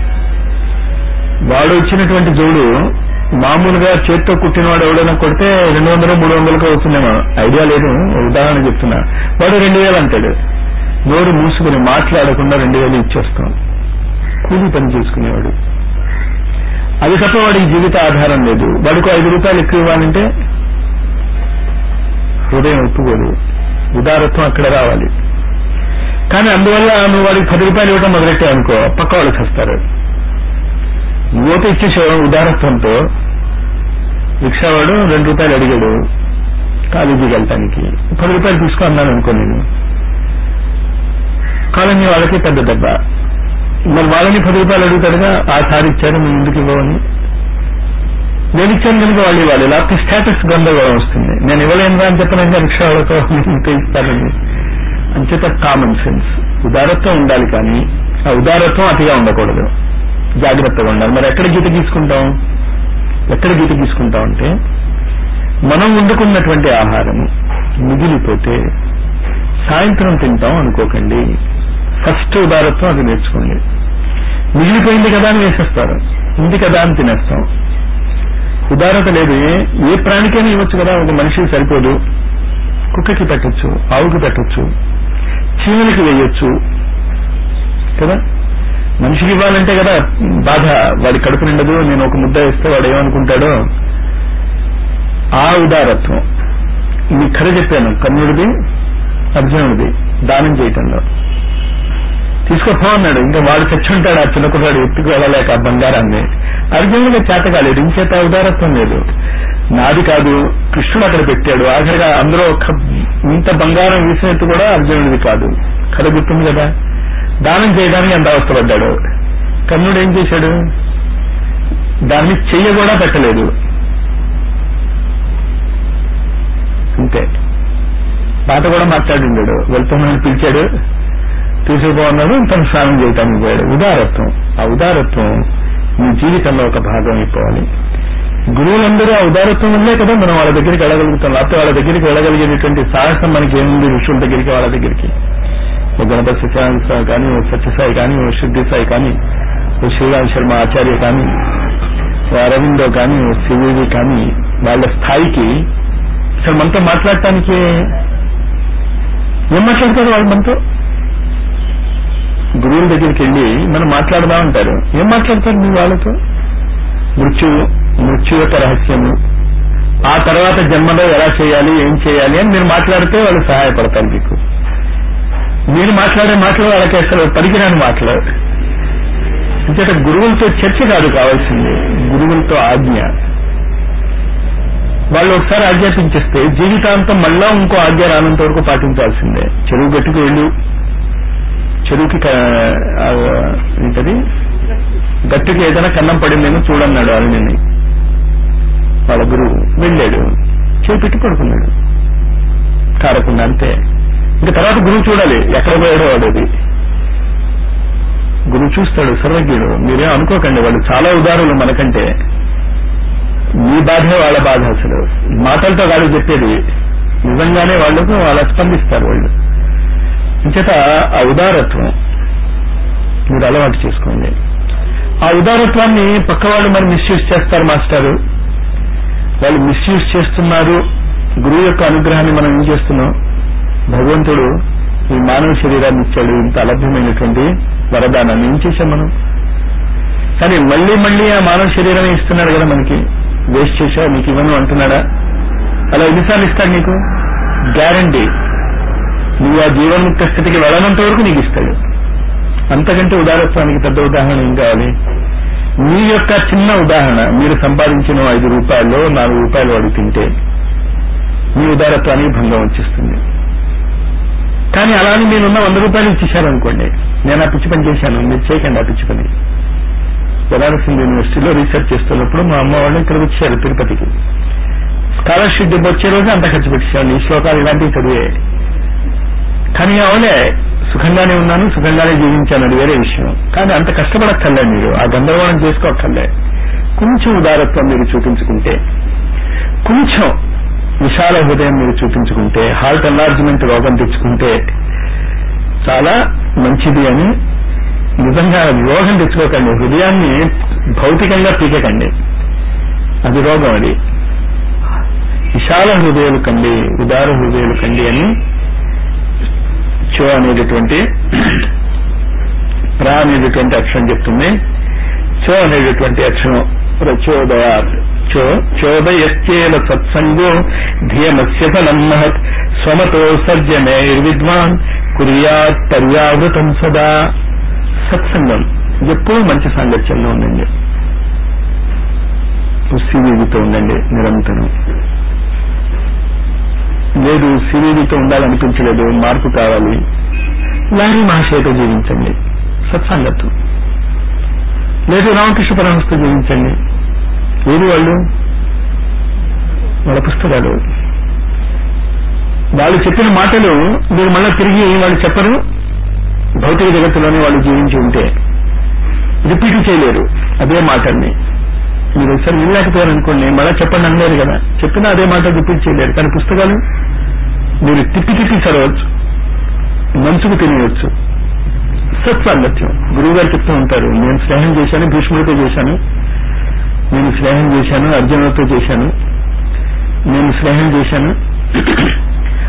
వాడు ఇచ్చినటువంటి జోడు మామూలుగా చేత్తో కుట్టినవాడు ఎవడైనా కొడితే రెండు వందలు మూడు వందలకు అవుతుందేమో, ఐడియా లేదు, ఉదాహరణ చెప్తున్నా. వాడు రెండు వేలు అంటాడు. నోరు మూసుకుని మాట్లాడకుండా రెండు వేలు ఇచ్చేస్తాం. కూలీ పని చేసుకునేవాడు. అది తప్ప వాడికి జీవిత ఆధారం లేదు. వాడికి ఐదు రూపాయలు ఎక్కువ ఇవ్వాలంటే హృదయం ఒప్పుకోదు. ఉదారత్వం అక్కడ రావాలి. కానీ అందువల్ల నువ్వు వాడికి పది రూపాయలు ఇవ్వడం మొదలెట్టావు అనుకో, పక్క వాళ్ళు చేస్తారు. యువత ఇచ్చేసావు ఉదారత్వంతో. రిక్షావాడు రెండు రూపాయలు అడిగాడు కాలేజీకి వెళ్ళటానికి, పది రూపాయలు తీసుకో అన్నాను అనుకో నేను, కాలనీ వాళ్ళకి పెద్ద దెబ్బ. మరి వాళ్ళని పది రూపాయలు అడుగుతాడుగా, ఆ సారి ఇచ్చారు మేము ఎందుకు ఇవ్వని. నేను ఇచ్చాను కనుక వాళ్ళు ఇవ్వాలి, లేకపోతే స్టేటస్ గందరగోళం వస్తుంది. నేను ఇవ్వలేనుగా అని చెప్పినాక రిక్షా వాళ్ళతో ఇస్తానని. అంచేత కామన్ సెన్స్, ఉదారత్వం ఉండాలి. కానీ ఆ ఉదారత్వం అతిగా ఉండకూడదు, జాగ్రత్తగా ఉండాలి. మరి ఎక్కడ గీత గీసుకుంటాం? ఎక్కడ గీత గీసుకుంటాం అంటే మనం వండుకున్నటువంటి ఆహారము మిగిలిపోతే సాయంత్రం తింటాం అనుకోకండి. ఫస్ట్ ఉదారత్వం అది నేర్చుకోండి. మిగిలిపోయింది కదా అని వేసేస్తారు, ఉంది కదా అని తినేస్తాం. ఉదారత లేదు. ఏ ప్రాణికైనా ఇవ్వచ్చు కదా, ఒక మనిషికి సరిపోదు. కుక్కకి పెట్టచ్చు, ఆవుకి పెట్టచ్చు, చీమలకి వేయొచ్చు కదా. మనిషికి ఇవ్వాలంటే కదా బాధ, వాడి కడుపు నిండదు, నేను ఒక ముద్ద ఇస్తే వాడు ఏమనుకుంటాడో. ఆ ఉదారత్వం మీ కథ చెప్పాను, కర్ణుడిది అర్జునుడిది దానం చేయటంలో. తీసుకోపో అన్నాడు, ఇంకా వాడు చచ్చుంటాడు ఆ చిన్నకున్నాడు ఎత్తుకు వెళ్ళలేక ఆ బంగారాన్ని. అర్జునుడికి చేత కాలేదు, ఇంచేత ఉదారత్వం లేదు. నాది కాదు, కృష్ణుడు అక్కడ పెట్టాడు. ఆఖరిగా అందరూ ఒక ఇంత బంగారం వేసినట్టు కూడా అర్జునుడిది కాదు. కథ గుర్తుంది కదా. దానం చేయడానికి ఎంత అవస్థపడ్డాడు. కర్ణుడు ఏం చేశాడు, దాన్ని చెయ్య కూడా పెట్టలేదు. అంతే. పాట కూడా మాట్లాడిండాడు, వెళ్తున్నాను పిలిచాడు, తీసుకుపోన్నాడు, తను స్నానం చేయటానికి పోయాడు. ఉదారత్వం. ఆ ఉదారత్వం మీ జీవితంలో ఒక భాగం అయిపోవాలి. గురువులందరూ ఆ ఉదారత్వం వల్లే కదా మనం వాళ్ళ దగ్గరికి వెళ్ళగలుగుతాం. లేకపోతే వాళ్ళ దగ్గరికి వెళ్ళగలిగేటువంటి సాహసం మనకి ఏముంది ఋషుల దగ్గరికి, వాళ్ళ దగ్గరికి. ఓ గణపతి సత్యనారాయణ స్వామి కానీ, ఓ సత్యసాయి కానీ, ఓ సిద్ధి సాయి కానీ, ఓ శ్రీరామ్ శర్మ ఆచార్య కానీ, ఓ అరవిందో కానీ, ఓ సివివి కానీ, వాళ్ళ స్థాయికి అసలు మనతో మాట్లాడటానికి ఏం మాట్లాడతారు వాళ్ళు మనతో? గురువుల దగ్గరికి వెళ్ళి మనం మాట్లాడదా ఉంటారు. ఏం మాట్లాడతారు మీ వాళ్ళతో? మృత్యువు, మృత్యు యొక్క రహస్యము, ఆ తర్వాత జన్మలో ఎలా చేయాలి, ఏం చేయాలి అని మీరు మాట్లాడితే వాళ్ళు సహాయపడతారు మీకు. మీరు మాట్లాడే మాటలు వాళ్ళకి అసలు పరిగిరాని మాటలు. అంచేత గురువులతో చర్చ కాదు కావాల్సింది, గురువులతో ఆజ్ఞ. వాళ్ళు ఒకసారి ఆజ్ఞాపించేస్తే జీవితాంతం మళ్ళా ఇంకో ఆజ్ఞ రానంత వరకు పాటించాల్సిందే. చెరువు గట్టుకు వెళ్ళు, చెరువుకి ఏంటది గట్టుకి ఏదైనా కన్నం పడిందేమో చూడన్నాడు అరుణిని. వాళ్ళ గురువు వెళ్ళాడు, చేపెట్టి పడుకున్నాడు కారకుండా. అంతే. ఇంకా తర్వాత గురువు చూడాలి ఎక్కడ పోయాడో వాడేది. గురువు చూస్తాడు, సర్వజ్ఞుడు. మీరేం అనుకోకండి, వాళ్ళు చాలా ఉదారులు మనకంటే. మీ బాధే వాళ్ళ బాధ. అసలు మాటలతో కాదు చెప్పేది, నిజంగానే వాళ్ళకు వాళ్ళ స్పందిస్తారు వాళ్ళు. ఇంచేత ఆ ఉదారత్వం మీరు అలవాటు చేసుకోండి. ఆ ఉదారత్వాన్ని పక్క వాళ్ళు మరి మిస్యూజ్ చేస్తారు మాస్టారు. వాళ్ళు మిస్యూజ్ చేస్తున్నారు. గురువు యొక్క అనుగ్రహాన్ని మనం ఏం చేస్తున్నాం? భగవంతుడు ఈ మానవ శరీరాన్ని ఇచ్చాడు, ఇంత అలభ్యమైనటువంటి వరదానాన్ని ఏం చేశాం మనం? కానీ మళ్లీ మళ్లీ ఆ మానవ శరీరం ఇస్తున్నాడు కదా మనకి. వేస్ట్ చేశావు, నీకు ఇవ్వను అంటున్నాడా? అలా ఎన్నిసార్లు ఇస్తాడు నీకు? గ్యారంటీ. నువ్వు ఆ జీవన్ముక్త స్థితికి వెళ్ళనంత వరకు నీకు ఇస్తాడు. అంతకంటే ఉదారత్వానికి పెద్ద ఉదాహరణ ఏం కావాలి? మీ యొక్క చిన్న ఉదాహరణ, మీరు సంపాదించిన ఐదు రూపాయల్లో నాలుగు రూపాయలు వాడు తింటే మీ ఉదారత్వానికి భంగం వచ్చేస్తుంది. కానీ అలానే నేనున్న వంద రూపాయలు ఇచ్చేశారనుకోండి, నేను ఆ పిచ్చి పని చేశాను, మీరు చేయకండి ఆ పిచ్చి పని. బనారస్ యూనివర్సిటీలో రీసెర్చ్ చేస్తున్నప్పుడు మా అమ్మ వాళ్ళు ఇక్కడికి వచ్చారు తిరుపతికి. స్కాలర్షిప్ డబ్బు వచ్చే రోజు అంత ఖర్చు పెట్టేశాను. ఈ శ్లోకాలు ఇలాంటివి చదివే. కానీ అవునే, సుఖంగానే ఉన్నాను, సుఖంగానే జీవించాను, అది వేరే విషయం. కానీ అంత కష్టపడక్కర్లే, మీరు ఆ గందరగోళం చేసుకోక్కర్లే. కొంచెం ఉదారత్వం మీరు చూపించుకుంటే, కొంచెం విశాల హృదయం మీరు చూపించుకుంటే, హార్ట్ ఎన్లార్జ్మెంట్ రోగం తెచ్చుకుంటే చాలా మంచిది అని. నిజంగా రోగం తెచ్చుకోకండి, హృదయాన్ని భౌతికంగా పీకకండి, అది రోగం. అది విశాల హృదయాలు కండి, ఉదార హృదయాలు కండి అని చో అనేటటువంటి ప్రా అనేటటువంటి అక్షరం చెప్తుంది. చో అనేటటువంటి అక్షరం ప్రచోదయా. చో చోదయశ్చేల సత్సంగో ధియమస్య ఫలం మహత్ స్వమతో సర్జనైర్విద్వాన్ కుర్యాత్ పర్యావృతం సదా. సత్సంగం, ఎప్పుడూ మంచి సాంగత్యంలో ఉండండి. సివివితో ఉండండి నిరంతరం. లేదు సివివితో ఉండాలనిపించలేదు, మార్పు కావాలి, లారీ మహాశయతో జీవించండి, సత్సంగత్వం. లేదు రామకృష్ణ పరమహంసతో జీవించండి. ఏది వాళ్ళు? వాళ్ళ పుస్తకాలు, వాళ్ళు చెప్పిన మాటలు మీరు మళ్ళా తిరిగి వాళ్ళు చెప్పరు. భౌతిక జగత్తులోనే వాళ్ళు జీవించి ఉంటే రిపీట్ చేయలేరు అదే మాటల్ని. మీరు ఒకసారి వినలేకపోయారనుకోండి, మళ్ళా చెప్పండి అనలేరు కదా. చెప్పినా అదే మాట రిపీట్ చేయలేరు. కానీ పుస్తకాలు మీరు తిప్పి తిప్పి చదవచ్చు, మంచుకు తినేయచ్చు. సత్సాంగత్యం. గురువు గారు చెప్తూ ఉంటారు, నేను స్నేహం చేశాను, భీష్ముడితో చేశాను, నేను స్నేహం చేశాను, అర్జునుడితో చేశాను, నేను స్నేహం చేశాను,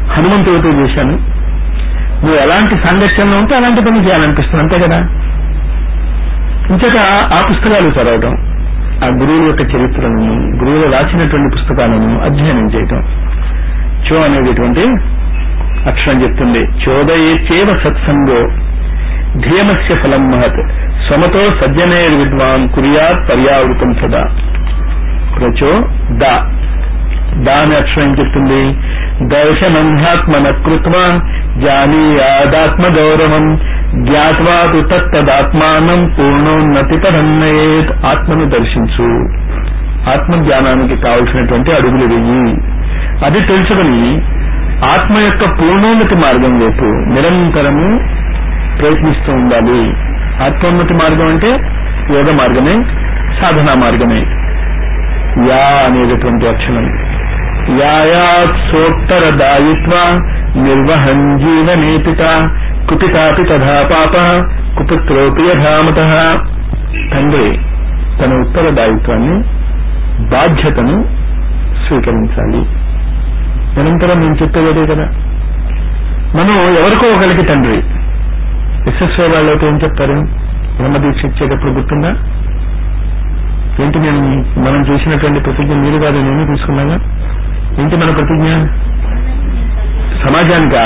హనుమంతుడితో చేశాను. నువ్వు ఎలాంటి సాంగత్యంలో ఉంటే అలాంటి పని చేయాలనిపిస్తుంది, అంతే కదా. ఇంతక ఆ పుస్తకాలు చదవటం, ఆ గురువుల యొక్క చరిత్రలను, గురువులు రాసినటువంటి పుస్తకాలను అధ్యయనం చేయటం. చో అనేటటువంటి అక్షరం చెప్తుంది, చోదయేచేవ సత్సంగో ధియమస్య ఫలం మహత్ స్వమతో సజ్జనే విద్వాన్ కుర్యాత్ పర్యావృతం సదా. ప్రచో దా దా అనే అక్షరం ఏం చెప్తుంది, దర్శనంధ్యాత్మన కృత్వా జానీయాదాత్మ గౌరవం జ్ఞాత్వా తు తత్తదాత్మానం పూర్ణోన్నతి పదన్నయేత్. ఆత్మను దర్శించు, ఆత్మజ్ఞానానికి కావలసినటువంటి అడుగులు వెయ్యి. అది తెలుసుకుని ఆత్మ యొక్క పూర్ణోన్నతి మార్గం వైపు నిరంతరము ప్రయత్నిస్తూ ఉండాలి. ఆత్మోన్నతి మార్గం అంటే యోగ మార్గమే, సాధనా మార్గమే. యా అనేటటువంటి అక్షరం, యాయాత్ సోత్తర దాయిత్వ నిర్వహన్ జీవనేపిత కుపితాపి తథా పాప కుపుత్రోపి యథామత. తండ్రి తన ఉత్తర దాయిత్వాన్ని, బాధ్యతను స్వీకరించాలి. నిరంతరం నేను చెప్పేదే కదా. మనం ఎవరికో ఒకరికి తండ్రి. ఎస్ఎస్ఐ వాళ్ళతో ఏం చెప్తారు, బ్రహ్మదీక్ష ఇచ్చేటప్పుడు గుర్తుందా ఏంటి, నేను మనం చేసినటువంటి ప్రతిజ్ఞ మీరు కాదు నేను తీసుకున్నాగా. ఏంటి మన ప్రతిజ్ఞ? సమాజానికా?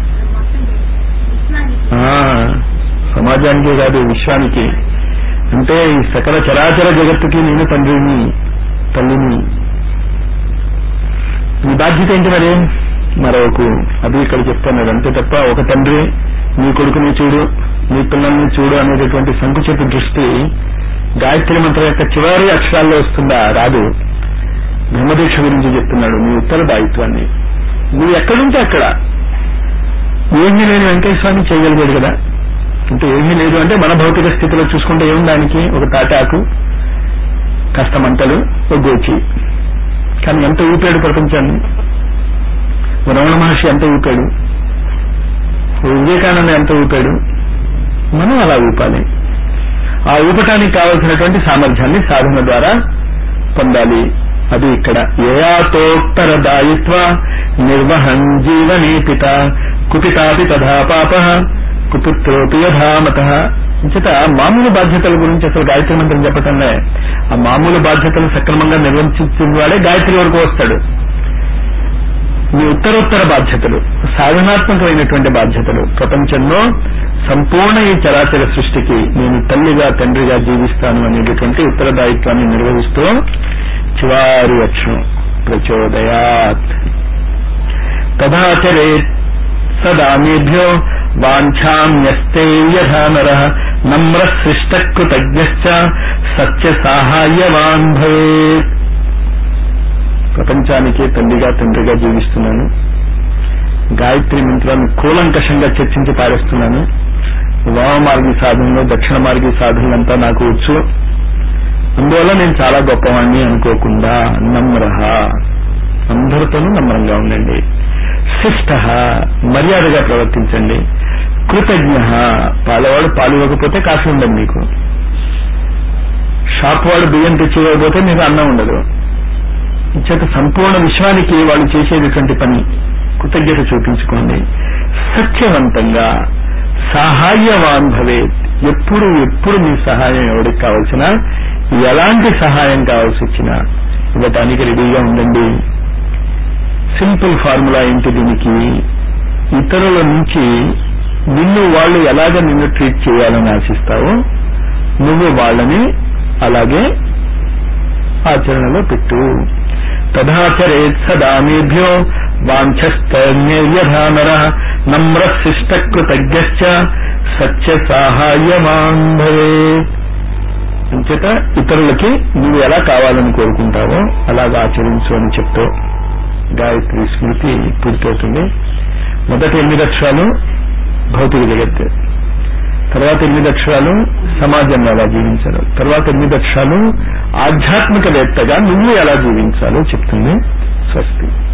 సమాజానికే కాదు, విశ్వానికి. అంటే ఈ సకల చరాచర జగత్తుకి నేను తండ్రిని, తల్లిని. మీ బాధ్యత ఏంటి మరి? మరొక అది ఇక్కడ చెప్తున్నారు, అంతే తప్ప ఒక తండ్రి నీ కొడుకుని చూడు, నీ పిల్లల్ని చూడు అనేటటువంటి సంకుచిత దృష్టి గాయత్రి మంత్రం యొక్క చివరి అక్షరాల్లో వస్తుందా? రాదు. బ్రహ్మదీక్ష గురించి చెప్తున్నాడు, నీ ఉత్తర దాయిత్వాన్ని. నువ్వు ఎక్కడుంటే అక్కడ. ఏమీ లేని వెంకటేశ్వర స్వామి చేయగలిగాడు కదా. అంటే ఏమీ లేదు అంటే మన భౌతిక స్థితిలో చూసుకుంటే ఏముంది దానికి? ఒక తాటాకు, కాస్త మంటలు, ఒక గోచి. కానీ ఎంత ఊపాడు ప్రపంచాన్ని. రమణ మహర్షి ఎంత ఊపాడు, వివేకానంద ఎంత ఊపాడు. మనం అలా ఊపాలి. ఆ ఊపటానికి కావలసినటువంటి సామర్థ్యాన్ని సాధన ద్వారా పొందాలి. అది ఇక్కడ యయాతోత్తర దాయిత్వ నిర్వహన్ జీవనేపిత కుపితాపి తథా పాప కుపుత్రోపి యథామత. ఇంచేత మామూలు బాధ్యతల గురించి అసలు గాయత్రి మంత్రం చెప్పటంలే. ఆ మామూలు బాధ్యతలు సక్రమంగా నిర్వహించిన వాడే గాయత్రి వరకు వస్తాడు. మీ ఉత్తరోత్తర బాధ్యతలు, సాధనాత్మకమైనటువంటి బాధ్యతలు, ప్రపంచంలో సంపూర్ణ ఈ చరాచర సృష్టికి నేను తల్లిగా తండ్రిగా జీవిస్తాను అనేటటువంటి ఉత్తరదాయిత్వాన్ని నిర్వహిస్తూ చివారి అక్షరం ప్రచోదయాత్. తదాచరేత్ సదామేభ్యో వాంఛామ్యస్తే యథా నరః నమ్ర సృష్ట కృతజ్ఞశ్చ సత్య సాహాయ్యవాన్ భవేత్. ప్రపంచానికి తల్లిగా తండ్రిగా జీవిస్తున్నాను. గాయత్రి మంత్రాన్ని కూలంకషంగా చర్చించి పారేస్తున్నాను. వామ మార్గీ సాధనలో దక్షిణ మార్గీ సాధనలంతా నాకు వచ్చు. అందువల్ల నేను చాలా గొప్పవాణ్ణి అనుకోకుండా నమ్రహ, అందరితోనూ నమ్రంగా ఉండండి. శిష్ట, మర్యాదగా ప్రవర్తించండి. కృతజ్ఞ, పాలవాడు పాలు ఇవ్వకపోతే కాఫీ ఉండదు మీకు. షాప్ వాడు బియ్యం తెచ్చివ్వకపోతే మీకు అన్నం ఉండదు. చేత సంపూర్ణ విశ్వానికి వాళ్ళు చేసేటటువంటి పని కృతజ్ఞత చూపించుకోండి. సత్యవంతంగా సహాయవాన్ భవేత్. ఎప్పుడు ఎప్పుడు మీ సహాయం ఎవరికి కావాల్సిన, ఎలాంటి సహాయం కావాల్సి వచ్చినా ఇవ్వటానికి రెడీగా ఉండండి. సింపుల్ ఫార్ములా ఏంటి దీనికి? ఇతరుల నుంచి నిన్ను వాళ్ళు ఎలాగ నిన్ను ట్రీట్ చేయాలని ఆశిస్తావో నువ్వు వాళ్ళని అలాగే ఆచరణలో పెట్టు. తదాచరేత్ సదామేభ్యో వాంఛస్తన్యథా నరః నమ్ర శిష్ట కృతజ్ఞశ్చ సత్య సాహాయ్యవాన్ భవేత్. అంచేత ఇతరులకి నువ్వు ఎలా కావాలని కోరుకుంటావో అలాగా ఆచరించు అని చెప్తూ గాయత్రి స్మృతి పూర్తవుతుంది. మొదటి ఎనిమిది అక్షరాలు భౌతిక జగత్తు, తర్వాత ఎనిమిది అక్షరాలు సమాజంలో ఎలా జీవించాలో, తర్వాత ఎనిమిది అక్షరాలు ఆధ్యాత్మికవేత్తగా నువ్వు ఎలా జీవించాలో చెప్తుంది. స్వస్తి.